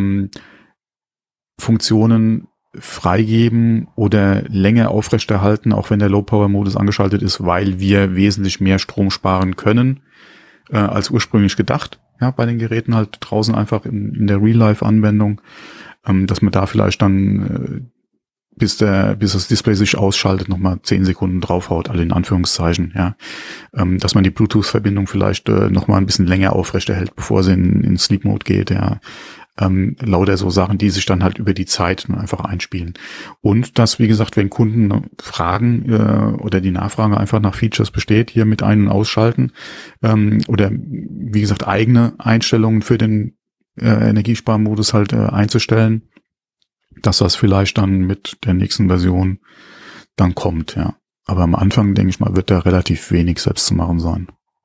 Speaker 2: Funktionen freigeben oder länger aufrechterhalten, auch wenn der Low-Power-Modus angeschaltet ist, weil wir wesentlich mehr Strom sparen können als ursprünglich gedacht. Ja, bei den Geräten halt draußen einfach in der Real-Life-Anwendung, dass man da vielleicht dann bis das Display sich ausschaltet, nochmal 10 Sekunden draufhaut, alle in Anführungszeichen, ja. Dass man die Bluetooth-Verbindung vielleicht nochmal ein bisschen länger aufrechterhält, bevor sie in Sleep-Mode geht, ja. Lauter so Sachen, die sich dann halt über die Zeit einfach einspielen. Und dass, wie gesagt, wenn Kunden fragen oder die Nachfrage einfach nach Features besteht, hier mit Ein- und Ausschalten oder, wie gesagt, eigene Einstellungen für den Energiesparmodus halt einzustellen, dass das vielleicht dann mit der nächsten Version dann kommt, ja. Aber am Anfang, denke ich mal, wird da relativ wenig selbst zu machen sein.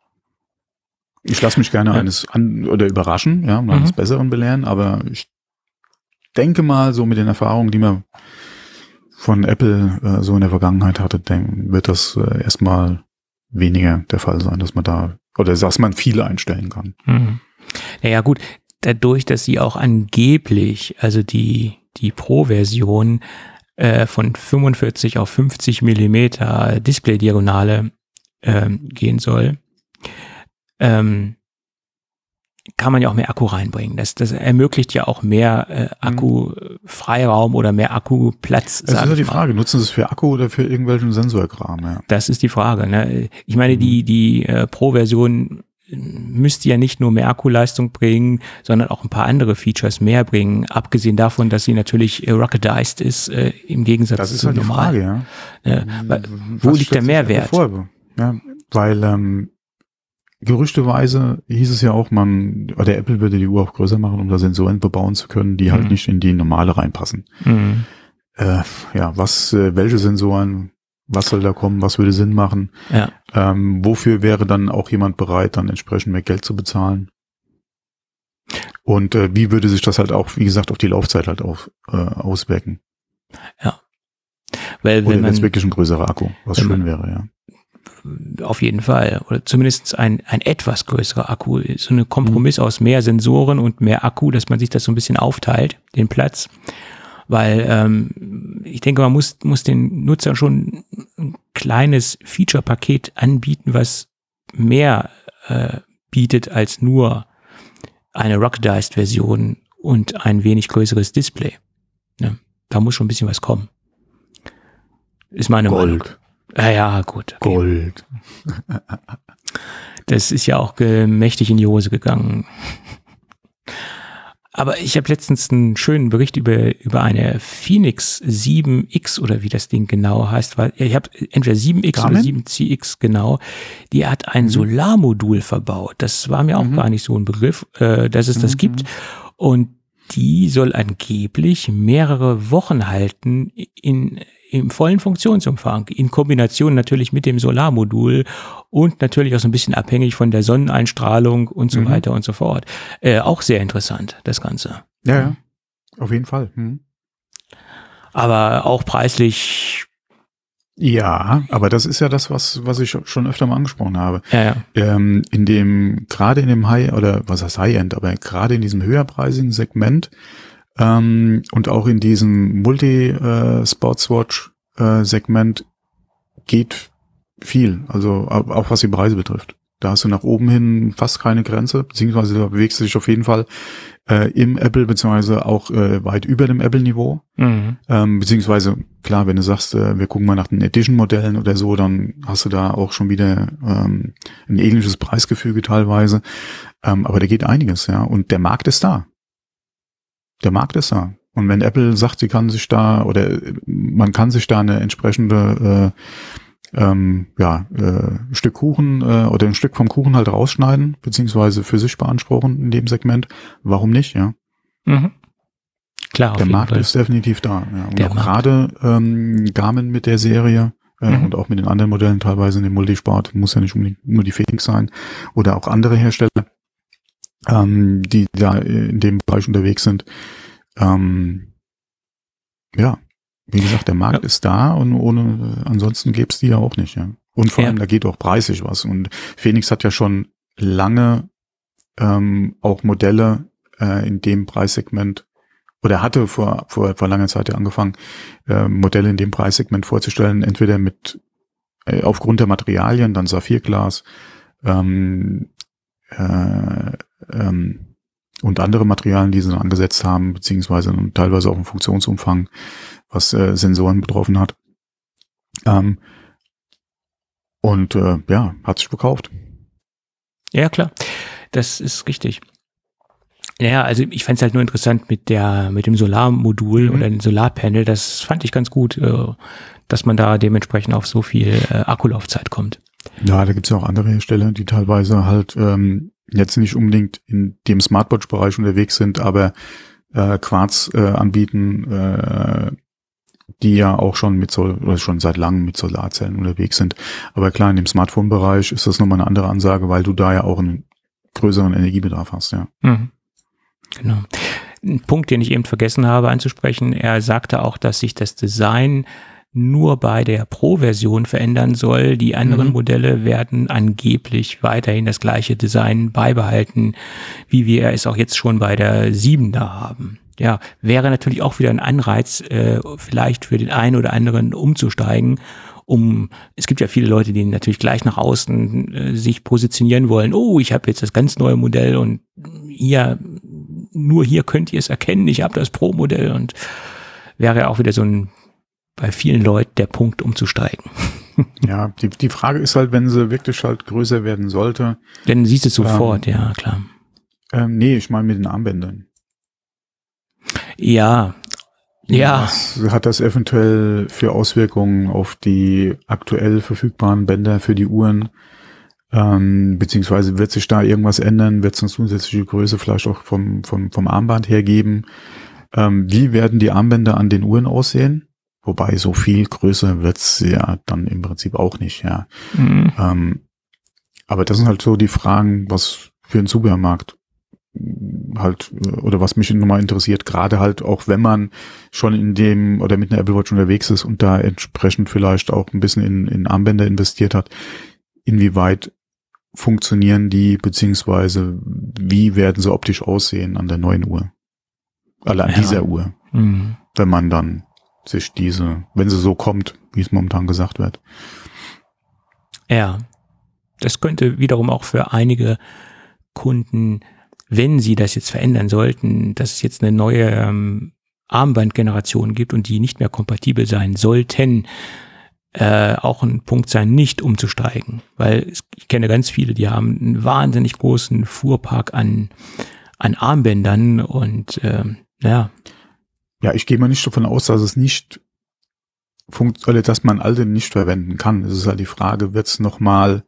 Speaker 2: Ich lasse mich gerne überraschen, ja, und eines Besseren belehren, aber ich denke mal, so mit den Erfahrungen, die man von Apple so in der Vergangenheit hatte, wird das erstmal weniger der Fall sein, dass man da, oder dass man viele einstellen kann.
Speaker 3: Naja, gut, dadurch, dass sie auch angeblich, also die Pro-Version von 45 auf 50 Millimeter Display-Diagonale gehen soll, kann man ja auch mehr Akku reinbringen. Das ermöglicht ja auch mehr Akkufreiraum oder mehr Akkuplatz.
Speaker 2: Das ist ja die Frage, nutzen Sie es für Akku oder für irgendwelchen Sensorkram? Ja.
Speaker 3: Das ist die Frage. Ne? Ich meine, die Pro-Version müsste ja nicht nur mehr Akkuleistung bringen, sondern auch ein paar andere Features mehr bringen, abgesehen davon, dass sie natürlich ruggedized ist, im Gegensatz zu normal.
Speaker 2: Das ist halt die Frage, ja.
Speaker 3: Wo liegt der Mehrwert?
Speaker 2: Ja, weil gerüchteweise hieß es ja auch, oder Apple würde die Uhr auch größer machen, um da Sensoren bebauen zu können, die halt nicht in die normale reinpassen. Welche Sensoren, was soll da kommen, was würde Sinn machen?
Speaker 3: Ja.
Speaker 2: Wofür wäre dann auch jemand bereit, dann entsprechend mehr Geld zu bezahlen? Und wie würde sich das halt auch, wie gesagt, auf die Laufzeit halt auch auswirken?
Speaker 3: Ja. Weil wenn man
Speaker 2: jetzt wirklich ein größerer Akku, was schön wäre, ja.
Speaker 3: Auf jeden Fall. Oder zumindest ein etwas größerer Akku. So ein Kompromiss aus mehr Sensoren und mehr Akku, dass man sich das so ein bisschen aufteilt, den Platz. Weil ich denke, man muss den Nutzern schon ein kleines Feature-Paket anbieten, was mehr bietet als nur eine ruggedized-Version und ein wenig größeres Display. Ja, da muss schon ein bisschen was kommen. Ist meine Meinung. Ja, gut. Okay.
Speaker 2: Gold.
Speaker 3: Das ist ja auch mächtig in die Hose gegangen. Aber ich habe letztens einen schönen Bericht über eine Phoenix 7X oder wie das Ding genau heißt. Ich habe entweder 7X oder 7CX genau. Die hat ein Solarmodul verbaut. Das war mir auch gar nicht so ein Begriff, dass es das gibt. Und die soll angeblich mehrere Wochen halten im vollen Funktionsumfang, in Kombination natürlich mit dem Solarmodul und natürlich auch so ein bisschen abhängig von der Sonneneinstrahlung und so weiter und so fort. Auch sehr interessant, das Ganze.
Speaker 2: Ja, auf jeden Fall.
Speaker 3: Aber auch preislich.
Speaker 2: Ja, aber das ist ja das, was ich schon öfter mal angesprochen habe.
Speaker 3: Ja.
Speaker 2: Gerade in dem High, oder was heißt High-End, aber gerade in diesem höherpreisigen Segment, und auch in diesem Multi-Sportswatch-Segment geht viel, also auch was die Preise betrifft. Da hast du nach oben hin fast keine Grenze, beziehungsweise da bewegst du dich auf jeden Fall im Apple, beziehungsweise auch weit über dem Apple-Niveau. Beziehungsweise, klar, wenn du sagst, wir gucken mal nach den Edition-Modellen oder so, dann hast du da auch schon wieder ein ähnliches Preisgefüge teilweise. Aber da geht einiges, ja. Und der Markt ist da. Und wenn Apple sagt, man kann sich da eine entsprechende Stück Kuchen oder ein Stück vom Kuchen halt rausschneiden, beziehungsweise für sich beanspruchen in dem Segment, warum nicht, ja?
Speaker 3: Klar,
Speaker 2: der Markt ist definitiv da. Ja. Und auch gerade Garmin mit der Serie und auch mit den anderen Modellen teilweise in dem Multisport, muss ja nicht unbedingt nur die Phoenix sein, oder auch andere Hersteller, die da in dem Bereich unterwegs sind. Wie gesagt, der Markt ist da und ansonsten gäbe es die ja auch nicht. Ja. Und vor allem, da geht auch preislich was. Und Phoenix hat ja schon lange auch Modelle in dem Preissegment, oder hatte vor langer Zeit ja angefangen, Modelle in dem Preissegment vorzustellen, entweder aufgrund der Materialien, dann Saphirglas, und andere Materialien, die sie dann angesetzt haben, beziehungsweise teilweise auch im Funktionsumfang, was Sensoren betroffen hat. Hat sich verkauft.
Speaker 3: Ja, klar. Das ist richtig. Ja, also ich fand es halt nur interessant mit dem Solarmodul oder dem Solarpanel. Das fand ich ganz gut, dass man da dementsprechend auf so viel Akkulaufzeit kommt.
Speaker 2: Ja, da gibt's ja auch andere Hersteller, die teilweise halt jetzt nicht unbedingt in dem Smartwatch-Bereich unterwegs sind, aber Quarz anbieten, die ja auch schon schon seit langem mit Solarzellen unterwegs sind. Aber klar, in dem Smartphone-Bereich ist das nochmal eine andere Ansage, weil du da ja auch einen größeren Energiebedarf hast, ja.
Speaker 3: Genau. Ein Punkt, den ich eben vergessen habe anzusprechen, er sagte auch, dass sich das Design nur bei der Pro-Version verändern soll. Die anderen Modelle werden angeblich weiterhin das gleiche Design beibehalten, wie wir es auch jetzt schon bei der 7 da haben. Ja, wäre natürlich auch wieder ein Anreiz, vielleicht für den einen oder anderen umzusteigen es gibt ja viele Leute, die natürlich gleich nach außen sich positionieren wollen. Oh, ich habe jetzt das ganz neue Modell und nur hier könnt ihr es erkennen, ich habe das Pro-Modell, und wäre ja auch wieder bei vielen Leuten der Punkt, umzusteigen.
Speaker 2: Ja, die Frage ist halt, wenn sie wirklich halt größer werden sollte.
Speaker 3: Dann siehst du es sofort, ja, klar.
Speaker 2: Nee, ich meine mit den Armbändern.
Speaker 3: Ja.
Speaker 2: Was hat das eventuell für Auswirkungen auf die aktuell verfügbaren Bänder für die Uhren? Beziehungsweise wird sich da irgendwas ändern? Wird es eine zusätzliche Größe vielleicht auch vom Armband her geben? Wie werden die Armbänder an den Uhren aussehen? Wobei so viel größer wird's ja dann im Prinzip auch nicht, ja. Mhm. Aber das sind halt so die Fragen, was für einen Zubehörmarkt halt, oder was mich nochmal interessiert, gerade halt auch, wenn man schon in dem oder mit einer Apple Watch unterwegs ist und da entsprechend vielleicht auch ein bisschen in Armbänder investiert hat, inwieweit funktionieren die, beziehungsweise wie werden sie optisch aussehen an der neuen Uhr? An dieser Uhr. Mhm. Wenn man dann sich wenn sie so kommt, wie es momentan gesagt wird.
Speaker 3: Ja, das könnte wiederum auch für einige Kunden, wenn sie das jetzt verändern sollten, dass es jetzt eine neue Armbandgeneration gibt und die nicht mehr kompatibel sein sollten, auch ein Punkt sein, nicht umzusteigen. Weil ich kenne ganz viele, die haben einen wahnsinnig großen Fuhrpark an Armbändern und ja.
Speaker 2: Ja, ich gehe mal nicht davon aus, dass es nicht dass man alte nicht verwenden kann. Es ist halt die Frage, wird es nochmal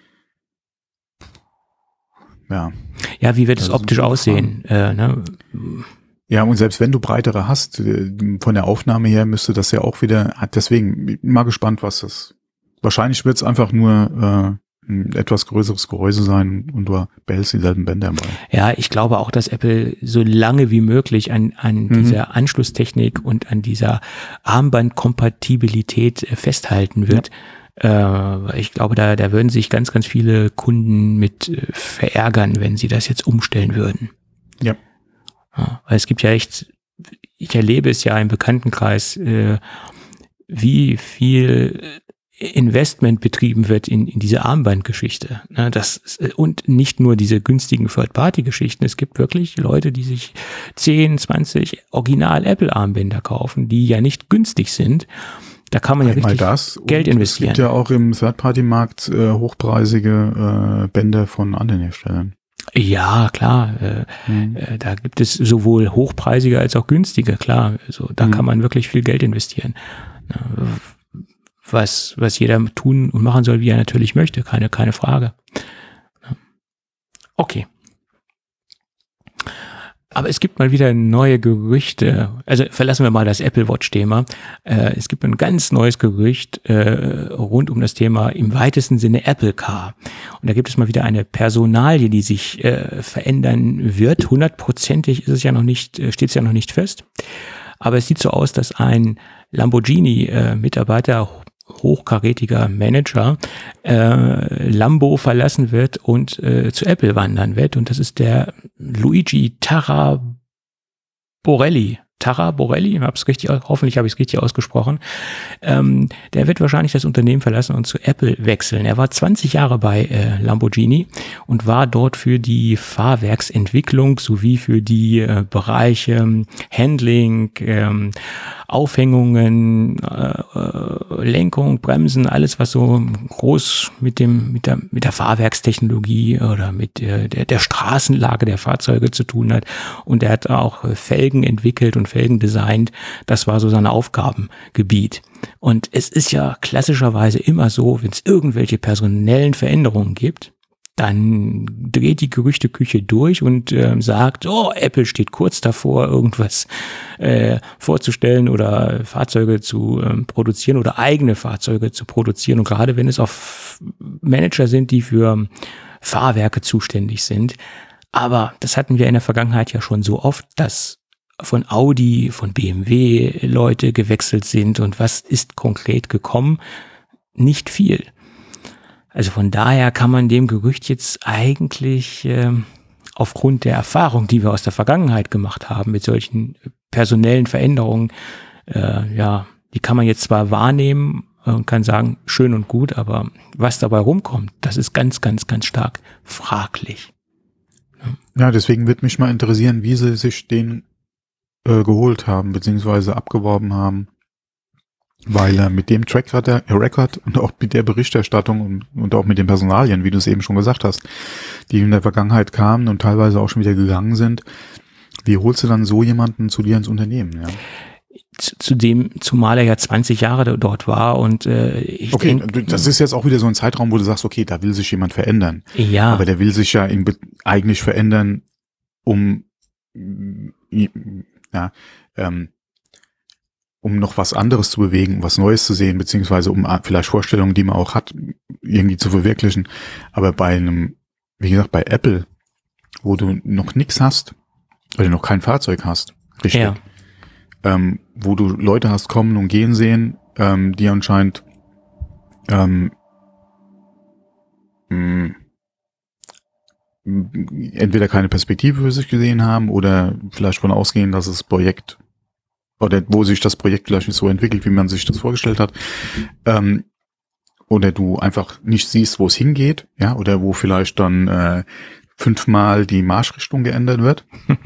Speaker 3: Ja, wie wird es optisch aussehen? Ne?
Speaker 2: Ja, und selbst wenn du breitere hast, von der Aufnahme her müsste das ja auch wieder, deswegen bin ich mal gespannt, wahrscheinlich wird es einfach nur ein etwas größeres Gehäuse sein und du behältst dieselben Bänder im Ball.
Speaker 3: Ja, ich glaube auch, dass Apple so lange wie möglich an dieser Anschlusstechnik und an dieser Armbandkompatibilität festhalten wird. Ja. Ich glaube, da würden sich ganz, ganz viele Kunden mit verärgern, wenn sie das jetzt umstellen würden.
Speaker 2: Ja.
Speaker 3: Ja, weil es gibt ja echt, ich erlebe es ja im Bekanntenkreis, wie viel Investment betrieben wird in diese Armbandgeschichte. Und nicht nur diese günstigen Third-Party-Geschichten. Es gibt wirklich Leute, die sich 10, 20 Original-Apple-Armbänder kaufen, die ja nicht günstig sind. Da kann man ja richtig Geld investieren.
Speaker 2: Es gibt ja auch im Third-Party-Markt hochpreisige Bänder von anderen Herstellern.
Speaker 3: Ja, klar. Da gibt es sowohl hochpreisige als auch günstige, klar. Also, da kann man wirklich viel Geld investieren. Was jeder tun und machen soll, wie er natürlich möchte, keine Frage. Okay. Aber es gibt mal wieder neue Gerüchte. Also verlassen wir mal das Apple Watch-Thema. Es gibt ein ganz neues Gerücht rund um das Thema im weitesten Sinne Apple Car. Und da gibt es mal wieder eine Personalie, die sich verändern wird. 100%ig steht es ja noch nicht fest. Aber es sieht so aus, dass ein Lamborghini-Mitarbeiter, hochkarätiger Manager, Lambo verlassen wird und zu Apple wandern wird. Und das ist der Luigi Taraborelli. Hoffentlich habe ich es richtig ausgesprochen. Der wird wahrscheinlich das Unternehmen verlassen und zu Apple wechseln. Er war 20 Jahre bei Lamborghini und war dort für die Fahrwerksentwicklung sowie für die Bereiche Handling, Aufhängungen, Lenkung, Bremsen, alles was so groß mit der Fahrwerkstechnologie oder mit der Straßenlage der Fahrzeuge zu tun hat. Und er hat auch Felgen entwickelt und Felgen designt. Das war so sein Aufgabengebiet. Und es ist ja klassischerweise immer so, wenn es irgendwelche personellen Veränderungen gibt, dann dreht die Gerüchteküche durch und sagt, Apple steht kurz davor, irgendwas vorzustellen oder Fahrzeuge zu produzieren oder eigene Fahrzeuge zu produzieren. Und gerade wenn es auf Manager sind, die für Fahrwerke zuständig sind. Aber das hatten wir in der Vergangenheit ja schon so oft, dass von Audi, von BMW Leute gewechselt sind. Und was ist konkret gekommen? Nicht viel. Also von daher kann man dem Gerücht jetzt eigentlich aufgrund der Erfahrung, die wir aus der Vergangenheit gemacht haben mit solchen personellen Veränderungen, die kann man jetzt zwar wahrnehmen, und kann sagen, schön und gut, aber was dabei rumkommt, das ist ganz, ganz, ganz stark fraglich.
Speaker 2: Ja, deswegen wird mich mal interessieren, wie sie sich den geholt haben, beziehungsweise abgeworben haben. Weil mit dem Track Record und auch mit der Berichterstattung und auch mit den Personalien, wie du es eben schon gesagt hast, die in der Vergangenheit kamen und teilweise auch schon wieder gegangen sind, wie holst du dann so jemanden zu dir ins Unternehmen? Ja?
Speaker 3: Zumal er ja 20 Jahre dort war und ich denke...
Speaker 2: Das ist jetzt auch wieder so ein Zeitraum, wo du sagst, okay, da will sich jemand verändern.
Speaker 3: Ja.
Speaker 2: Aber der will sich ja eigentlich verändern, um noch was anderes zu bewegen, was Neues zu sehen, beziehungsweise um vielleicht Vorstellungen, die man auch hat, irgendwie zu verwirklichen. Aber wie gesagt, bei Apple, wo du noch nichts hast, weil du noch kein Fahrzeug hast, richtig,
Speaker 3: ja.
Speaker 2: Wo du Leute hast kommen und gehen sehen, die anscheinend entweder keine Perspektive für sich gesehen haben oder vielleicht von ausgehen, dass das Projekt oder wo sich das Projekt vielleicht nicht so entwickelt, wie man sich das vorgestellt hat, oder du einfach nicht siehst, wo es hingeht, ja, oder wo vielleicht dann 5-mal die Marschrichtung geändert wird.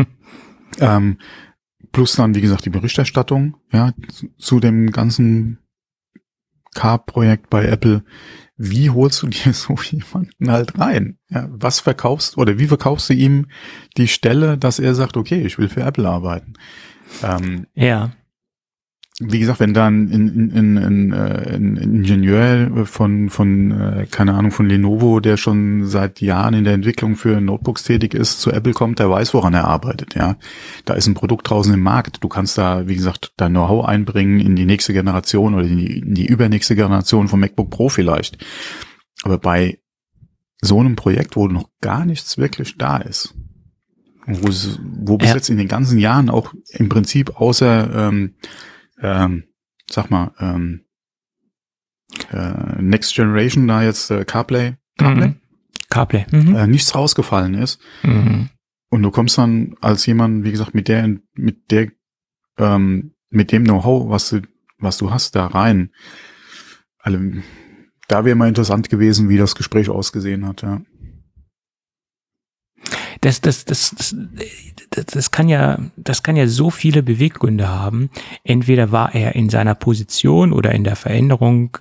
Speaker 2: Plus dann, wie gesagt, die Berichterstattung, ja, zu dem ganzen Car-Projekt bei Apple. Wie holst du dir so jemanden halt rein? Ja, wie verkaufst du ihm die Stelle, dass er sagt, okay, ich will für Apple arbeiten?
Speaker 3: Ja.
Speaker 2: Wie gesagt, wenn dann ein Ingenieur von keine Ahnung, von Lenovo, der schon seit Jahren in der Entwicklung für Notebooks tätig ist, zu Apple kommt, der weiß, woran er arbeitet, ja. Da ist ein Produkt draußen im Markt. Du kannst da, wie gesagt, dein Know-how einbringen in die nächste Generation oder in die übernächste Generation vom MacBook Pro vielleicht. Aber bei so einem Projekt, wo noch gar nichts wirklich da ist, wo bis jetzt in den ganzen Jahren auch im Prinzip außer Next Generation, da jetzt CarPlay, nichts rausgefallen ist. Mhm. Und du kommst dann als jemand, wie gesagt, mit dem Know-how, was du hast, da rein. Also, da wäre mal interessant gewesen, wie das Gespräch ausgesehen hat, ja.
Speaker 3: Das kann ja so viele Beweggründe haben. Entweder war er in seiner Position oder in der Veränderung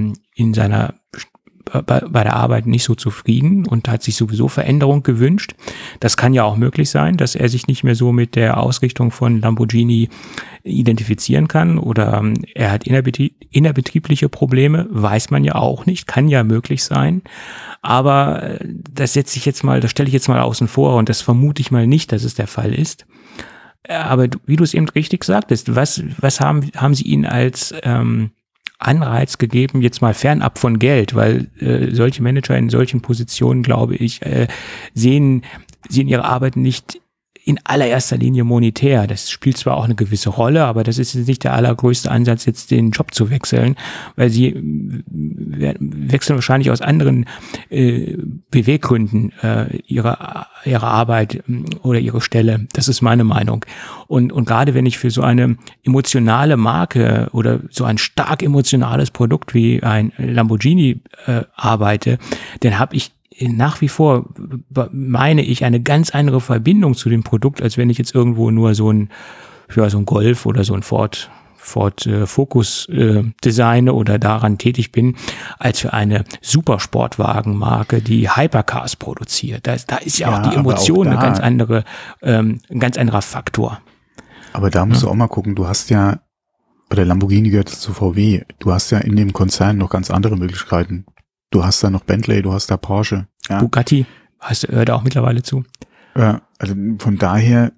Speaker 3: bei der Arbeit nicht so zufrieden und hat sich sowieso Veränderung gewünscht. Das kann ja auch möglich sein, dass er sich nicht mehr so mit der Ausrichtung von Lamborghini identifizieren kann oder er hat innerbetriebliche Probleme, weiß man ja auch nicht, kann ja möglich sein. Aber das stelle ich jetzt mal außen vor und das vermute ich mal nicht, dass es der Fall ist. Aber wie du es eben richtig sagtest, was haben sie ihnen als Anreiz gegeben, jetzt mal fernab von Geld, weil solche Manager in solchen Positionen, glaube ich, sehen ihre Arbeit nicht in allererster Linie monetär. Das spielt zwar auch eine gewisse Rolle, aber das ist jetzt nicht der allergrößte Ansatz, jetzt den Job zu wechseln, weil sie wechseln wahrscheinlich aus anderen Beweggründen ihre Arbeit oder ihre Stelle. Das ist meine Meinung. Und gerade wenn ich für so eine emotionale Marke oder so ein stark emotionales Produkt wie ein Lamborghini arbeite, dann habe ich nach wie vor, meine ich, eine ganz andere Verbindung zu dem Produkt, als wenn ich jetzt irgendwo nur so ein Golf oder so ein Ford Focus designe oder daran tätig bin, als für eine Supersportwagenmarke, die Hypercars produziert. Da ist ja auch die Emotion ein ganz anderer Faktor.
Speaker 2: Aber da musst du auch mal gucken, du hast ja, oder Lamborghini gehört zu VW, du hast ja in dem Konzern noch ganz andere Möglichkeiten. Du hast da noch Bentley, du hast da Porsche. Ja.
Speaker 3: Bugatti hört auch mittlerweile zu.
Speaker 2: Ja, also von daher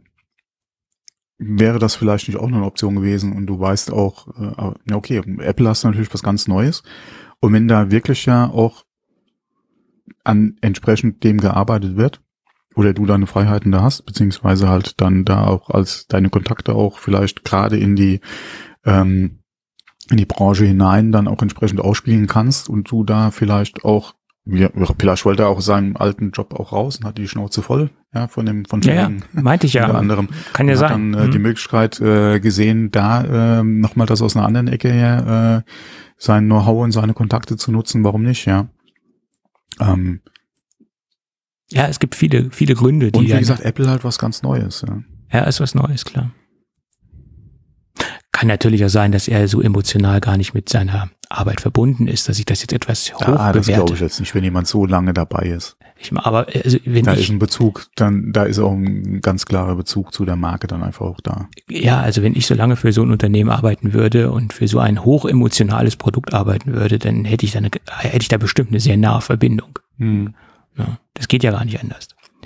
Speaker 2: wäre das vielleicht nicht auch noch eine Option gewesen und du weißt auch, okay, Apple hast du natürlich was ganz Neues und wenn da wirklich ja auch an entsprechend dem gearbeitet wird oder du deine Freiheiten da hast, beziehungsweise halt dann da auch als deine Kontakte auch vielleicht gerade in die Branche hinein dann auch entsprechend ausspielen kannst und du da vielleicht auch Ja, Pilasch wollte auch seinen alten Job auch raus und hatte die Schnauze voll, ja, von
Speaker 3: meinte ich ja.
Speaker 2: Unter anderem.
Speaker 3: Kann ja
Speaker 2: und
Speaker 3: sein.
Speaker 2: Hat dann die Möglichkeit gesehen, da nochmal das aus einer anderen Ecke her, sein Know-how und seine Kontakte zu nutzen. Warum nicht, ja?
Speaker 3: Ja, es gibt viele Gründe, die.
Speaker 2: Und wie gesagt, Apple halt was ganz Neues, ja.
Speaker 3: Ja, ist was Neues, klar. Kann natürlich auch sein, dass er so emotional gar nicht mit seiner Arbeit verbunden ist, dass ich das jetzt etwas hoch bewerte.
Speaker 2: Das glaube ich jetzt nicht, wenn jemand so lange dabei ist.
Speaker 3: Aber also,
Speaker 2: ist ein Bezug, da ist auch ein ganz klarer Bezug zu der Marke dann einfach auch da.
Speaker 3: Ja, also wenn ich so lange für so ein Unternehmen arbeiten würde und für so ein hochemotionales Produkt arbeiten würde, dann hätte ich da bestimmt eine sehr nahe Verbindung. Ja, das geht ja gar nicht anders.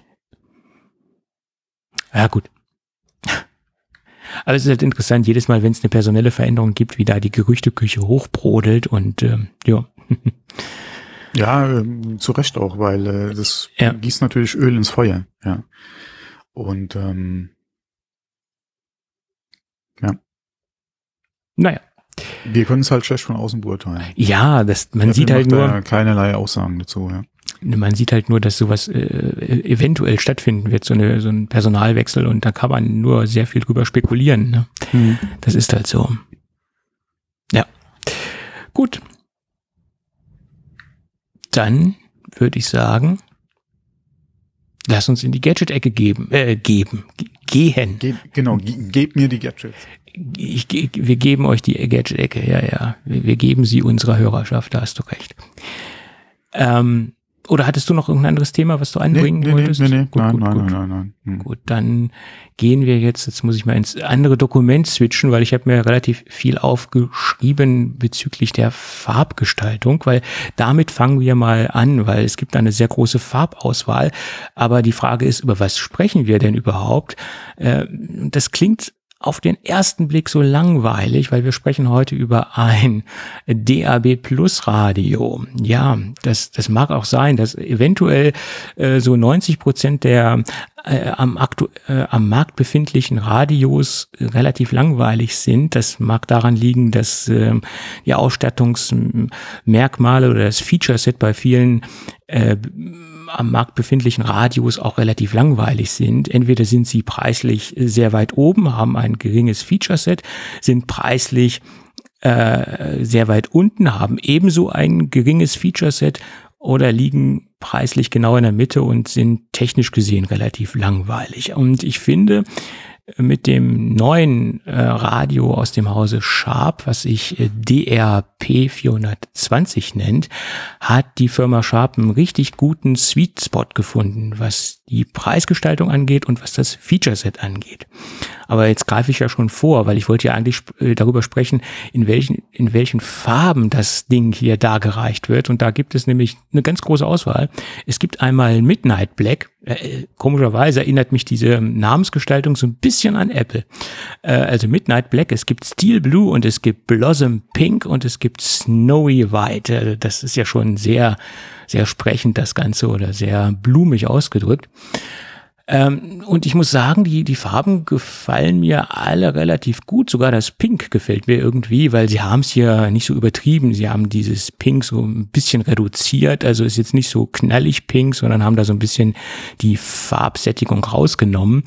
Speaker 3: Ja, gut. Aber es ist halt interessant, jedes Mal, wenn es eine personelle Veränderung gibt, wie da die Gerüchteküche hochbrodelt und ja.
Speaker 2: Ja, zu Recht auch, weil das gießt natürlich Öl ins Feuer, ja. Und ja.
Speaker 3: Naja.
Speaker 2: Wir können es halt schlecht von außen beurteilen.
Speaker 3: Ja, man sieht halt nur
Speaker 2: keinerlei Aussagen dazu, ja.
Speaker 3: Man sieht halt nur, dass sowas eventuell stattfinden wird, so ein Personalwechsel, und da kann man nur sehr viel drüber spekulieren. Ne? Das ist halt so. Ja. Gut. Dann würde ich sagen, lass uns in die Gadget-Ecke gehen.
Speaker 2: Gebt mir die Gadgets.
Speaker 3: Wir geben euch die Gadget-Ecke, ja. Wir geben sie unserer Hörerschaft, da hast du recht. Oder hattest du noch irgendein anderes Thema, was du einbringen wolltest?
Speaker 2: Nee.
Speaker 3: Gut.
Speaker 2: Nein.
Speaker 3: Gut, dann gehen wir jetzt muss ich mal ins andere Dokument switchen, weil ich habe mir relativ viel aufgeschrieben bezüglich der Farbgestaltung, weil damit fangen wir mal an, weil es gibt eine sehr große Farbauswahl, aber die Frage ist, über was sprechen wir denn überhaupt? Das klingt auf den ersten Blick so langweilig, weil wir sprechen heute über ein DAB Plus Radio. Ja, das mag auch sein, dass eventuell so 90% der am Markt befindlichen Radios relativ langweilig sind. Das mag daran liegen, dass die Ausstattungsmerkmale oder das Feature-Set bei vielen am Markt befindlichen Radios auch relativ langweilig sind. Entweder sind sie preislich sehr weit oben, haben ein geringes Feature-Set, sind preislich sehr weit unten, haben ebenso ein geringes Feature-Set oder liegen preislich genau in der Mitte und sind technisch gesehen relativ langweilig. Und ich finde, mit dem neuen Radio aus dem Hause Sharp, was sich DRP 420 nennt, hat die Firma Sharp einen richtig guten Sweet Spot gefunden, was die Preisgestaltung angeht und was das Feature-Set angeht. Aber jetzt greife ich ja schon vor, weil ich wollte ja eigentlich darüber sprechen, in welchen Farben das Ding hier dargereicht wird. Und da gibt es nämlich eine ganz große Auswahl. Es gibt einmal Midnight Black. Komischerweise erinnert mich diese Namensgestaltung so ein bisschen an Apple. Also Midnight Black, es gibt Steel Blue und es gibt Blossom Pink und es gibt Snowy White. Das ist ja schon sehr, sehr sprechend, das Ganze, oder sehr blumig ausgedrückt. Und ich muss sagen, die Farben gefallen mir alle relativ gut. Sogar das Pink gefällt mir irgendwie, weil sie haben es hier nicht so übertrieben. Sie haben dieses Pink so ein bisschen reduziert. Also ist jetzt nicht so knallig pink, sondern haben da so ein bisschen die Farbsättigung rausgenommen.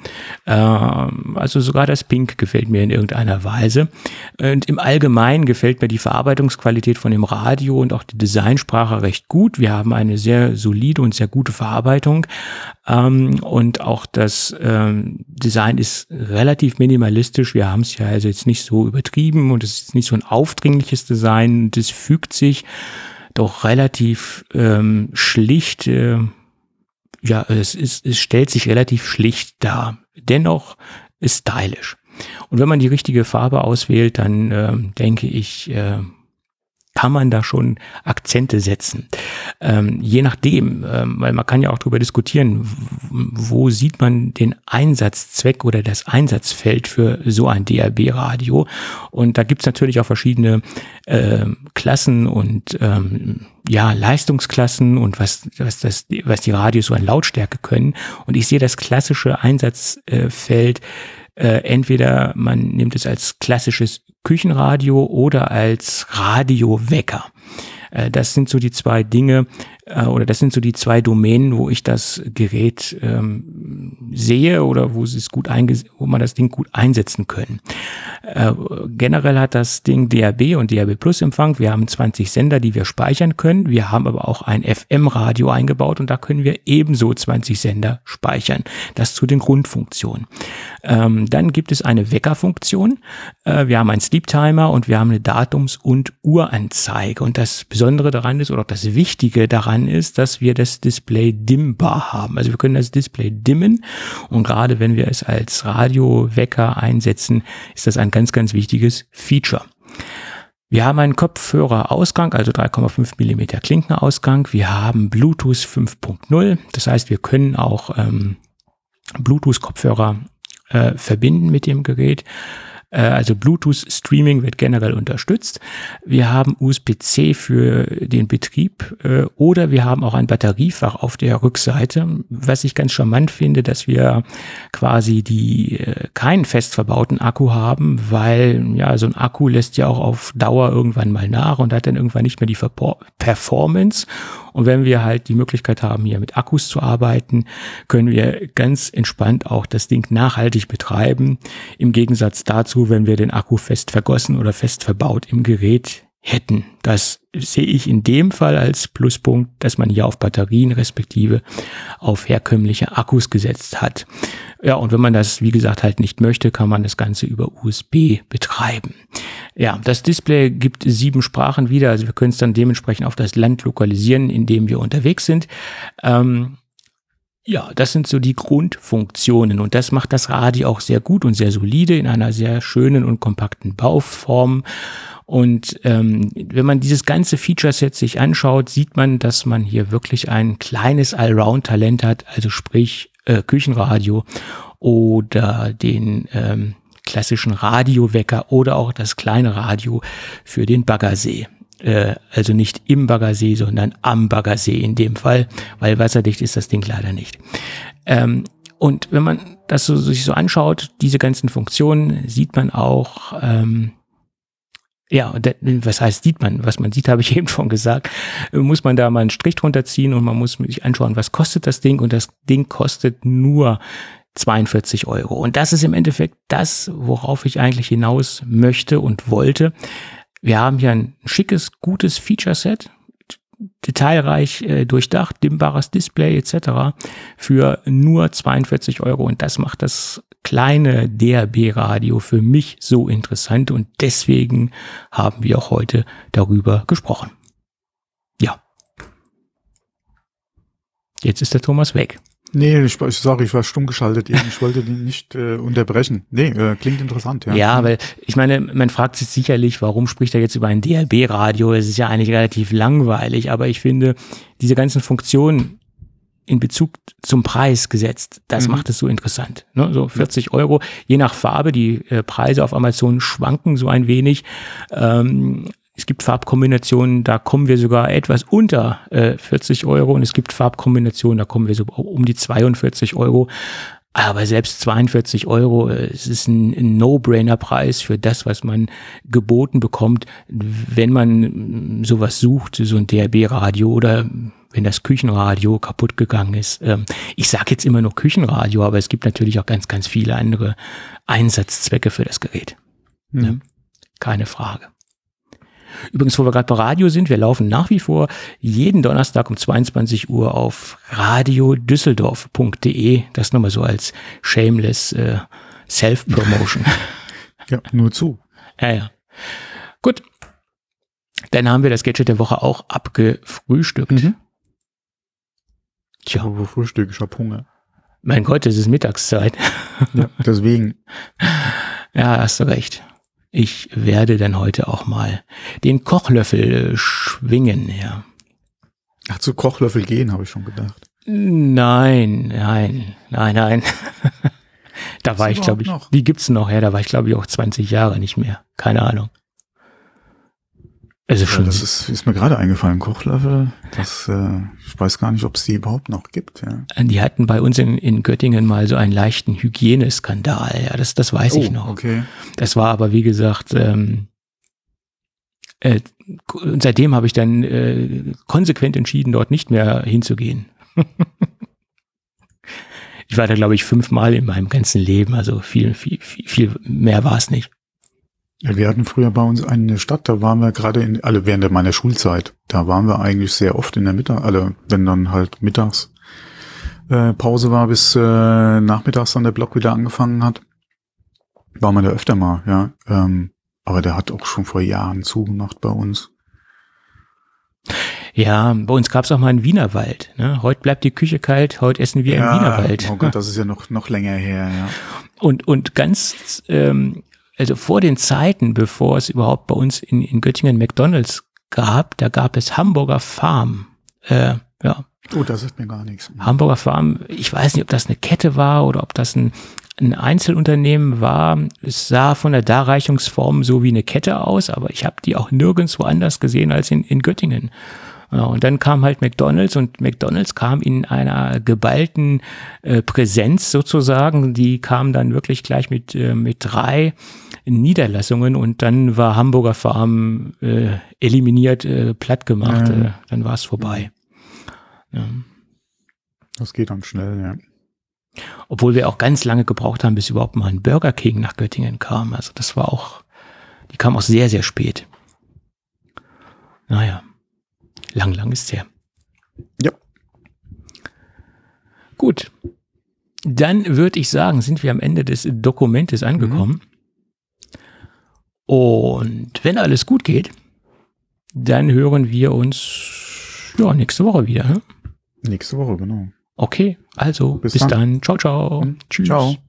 Speaker 3: Also sogar das Pink gefällt mir in irgendeiner Weise. Und im Allgemeinen gefällt mir die Verarbeitungsqualität von dem Radio und auch die Designsprache recht gut. Wir haben eine sehr solide und sehr gute Verarbeitung. Und auch das Design ist relativ minimalistisch. Wir haben es ja also jetzt nicht so übertrieben und es ist nicht so ein aufdringliches Design. Das fügt sich doch relativ schlicht. Es stellt sich relativ schlicht dar. Dennoch ist stylisch. Und wenn man die richtige Farbe auswählt, dann denke ich, kann man da schon Akzente setzen. Je nachdem, weil man kann ja auch darüber diskutieren, wo sieht man den Einsatzzweck oder das Einsatzfeld für so ein DAB-Radio. Und da gibt's natürlich auch verschiedene Klassen und Leistungsklassen und was die Radios so an Lautstärke können. Und ich sehe das klassische Einsatzfeld, entweder man nimmt es als klassisches Küchenradio oder als Radiowecker. Das sind so die zwei Dinge, oder das sind so die zwei Domänen, wo ich das Gerät sehe oder wo man das Ding gut einsetzen können. Generell hat das Ding DAB und DAB Plus Empfang. Wir haben 20 Sender, die wir speichern können. Wir haben aber auch ein FM-Radio eingebaut und da können wir ebenso 20 Sender speichern. Das zu den Grundfunktionen. Dann gibt es eine Weckerfunktion. Wir haben einen Sleep Timer und wir haben eine Datums- und Uhranzeige. Und das Besondere daran ist, oder auch das Wichtige daran ist, dass wir das Display dimmbar haben. Also wir können das Display dimmen und gerade wenn wir es als Radiowecker einsetzen, ist das ein ganz, ganz wichtiges Feature. Wir haben einen Kopfhörerausgang, also 3,5 mm Klinkenausgang. Wir haben Bluetooth 5.0. Das heißt, wir können auch Bluetooth-Kopfhörer verbinden mit dem Gerät. Also Bluetooth-Streaming wird generell unterstützt. Wir haben USB-C für den Betrieb oder wir haben auch ein Batteriefach auf der Rückseite. Was ich ganz charmant finde, dass wir quasi keinen fest verbauten Akku haben, weil ja so ein Akku lässt ja auch auf Dauer irgendwann mal nach und hat dann irgendwann nicht mehr die Performance. Und wenn wir halt die Möglichkeit haben, hier mit Akkus zu arbeiten, können wir ganz entspannt auch das Ding nachhaltig betreiben. Im Gegensatz dazu, wenn wir den Akku fest vergossen oder fest verbaut im Gerät hätten. Das sehe ich in dem Fall als Pluspunkt, dass man hier auf Batterien respektive auf herkömmliche Akkus gesetzt hat. Ja, und wenn man das, wie gesagt, halt nicht möchte, kann man das Ganze über USB betreiben. Ja, das Display gibt 7 Sprachen wieder, also wir können es dann dementsprechend auf das Land lokalisieren, in dem wir unterwegs sind. Ja, das sind so die Grundfunktionen und das macht das Radio auch sehr gut und sehr solide in einer sehr schönen und kompakten Bauform. Und wenn man dieses ganze Feature-Set sich anschaut, sieht man, dass man hier wirklich ein kleines Allround-Talent hat, also sprich Küchenradio oder den klassischen Radiowecker oder auch das kleine Radio für den Baggersee. Also nicht im Baggersee, sondern am Baggersee in dem Fall, weil wasserdicht ist das Ding leider nicht. Und wenn man das sich so anschaut, diese ganzen Funktionen, sieht man auch, was heißt sieht man? Was man sieht, habe ich eben schon gesagt. Muss man da mal einen Strich drunter ziehen und man muss sich anschauen, was kostet das Ding? Und das Ding kostet nur 42 €. Und das ist im Endeffekt das, worauf ich eigentlich hinaus möchte und wollte. Wir haben hier ein schickes, gutes Feature-Set, detailreich durchdacht, dimmbares Display etc. für nur 42 €. Und das macht das kleine DAB-Radio für mich so interessant und deswegen haben wir auch heute darüber gesprochen. Ja. Jetzt ist der Thomas weg.
Speaker 2: Nee, ich war stumm geschaltet eben. Ich wollte den nicht unterbrechen. Nee, klingt interessant, ja.
Speaker 3: Ja, weil ich meine, man fragt sich sicherlich, warum spricht er jetzt über ein DAB-Radio? Es ist ja eigentlich relativ langweilig, aber ich finde, diese ganzen Funktionen in Bezug zum Preis gesetzt, das macht es so interessant. Ne? So 40 €, je nach Farbe, die Preise auf Amazon schwanken so ein wenig. Es gibt Farbkombinationen, da kommen wir sogar etwas unter 40 € und es gibt Farbkombinationen, da kommen wir so um die 42 €. Aber selbst 42 €, es ist ein No-Brainer-Preis für das, was man geboten bekommt, wenn man sowas sucht, so ein DAB-Radio oder wenn das Küchenradio kaputt gegangen ist. Ich sage jetzt immer nur Küchenradio, aber es gibt natürlich auch ganz, ganz viele andere Einsatzzwecke für das Gerät. Ne? Keine Frage. Übrigens, wo wir gerade bei Radio sind, wir laufen nach wie vor jeden Donnerstag um 22 Uhr auf radiodüsseldorf.de. Das nochmal so als shameless Self-Promotion.
Speaker 2: Ja, nur zu.
Speaker 3: Ja. Gut. Dann haben wir das Gadget der Woche auch abgefrühstückt.
Speaker 2: Tja. Aber Frühstück, ich hab Hunger.
Speaker 3: Mein Gott, es ist Mittagszeit.
Speaker 2: Ja, deswegen.
Speaker 3: Ja, hast du recht. Ich werde dann heute auch mal den Kochlöffel schwingen, ja.
Speaker 2: Ach, zu Kochlöffel gehen, habe ich schon gedacht.
Speaker 3: Nein. Da war ich, glaube ich, die gibt's noch, ja, da war ich, glaube ich, auch 20 Jahre nicht mehr. Keine Ahnung. Also schon.
Speaker 2: Das ist mir gerade eingefallen, Kochlöffel. Ich weiß gar nicht, ob es die überhaupt noch gibt. Ja.
Speaker 3: Die hatten bei uns in Göttingen mal so einen leichten Hygieneskandal. Ja, das weiß ich noch.
Speaker 2: Okay.
Speaker 3: Das war aber, wie gesagt, Und seitdem habe ich dann konsequent entschieden, dort nicht mehr hinzugehen. Ich war da, glaube ich, 5-mal in meinem ganzen Leben, also viel mehr war es nicht.
Speaker 2: Ja, wir hatten früher bei uns eine Stadt, da waren wir gerade während meiner Schulzeit, da waren wir eigentlich sehr oft in der wenn dann halt mittags Pause war, bis nachmittags dann der Block wieder angefangen hat, war man da öfter mal, ja. Aber der hat auch schon vor Jahren zugemacht bei uns.
Speaker 3: Ja, bei uns gab es auch mal einen Wienerwald. Ne? Heute bleibt die Küche kalt, heute essen wir im Wienerwald.
Speaker 2: Oh Gott, das ist ja noch länger her, ja.
Speaker 3: Und ganz, also vor den Zeiten, bevor es überhaupt bei uns in Göttingen McDonald's gab, da gab es Hamburger Farm. Ja.
Speaker 2: Oh, das sagt mir gar nichts.
Speaker 3: Hamburger Farm, ich weiß nicht, ob das eine Kette war oder ob das ein Einzelunternehmen war. Es sah von der Darreichungsform so wie eine Kette aus, aber ich habe die auch nirgendwo anders gesehen als in Göttingen. Ja, und dann kam halt McDonald's und McDonald's kam in einer geballten Präsenz sozusagen. Die kam dann wirklich gleich mit 3 Niederlassungen und dann war Hamburger Farm eliminiert, platt gemacht. Dann war es vorbei. Ja.
Speaker 2: Das geht dann schnell, ja.
Speaker 3: Obwohl wir auch ganz lange gebraucht haben, bis überhaupt mal ein Burger King nach Göttingen kam. Also das war auch, die kam auch sehr, sehr spät. Naja, lang ist es her.
Speaker 2: Ja.
Speaker 3: Gut. Dann würde ich sagen, sind wir am Ende des Dokumentes angekommen. Und wenn alles gut geht, dann hören wir uns nächste Woche wieder. Ne?
Speaker 2: Nächste Woche, genau.
Speaker 3: Okay, also bis dann. Ciao, ciao.
Speaker 2: Tschüss. Ciao.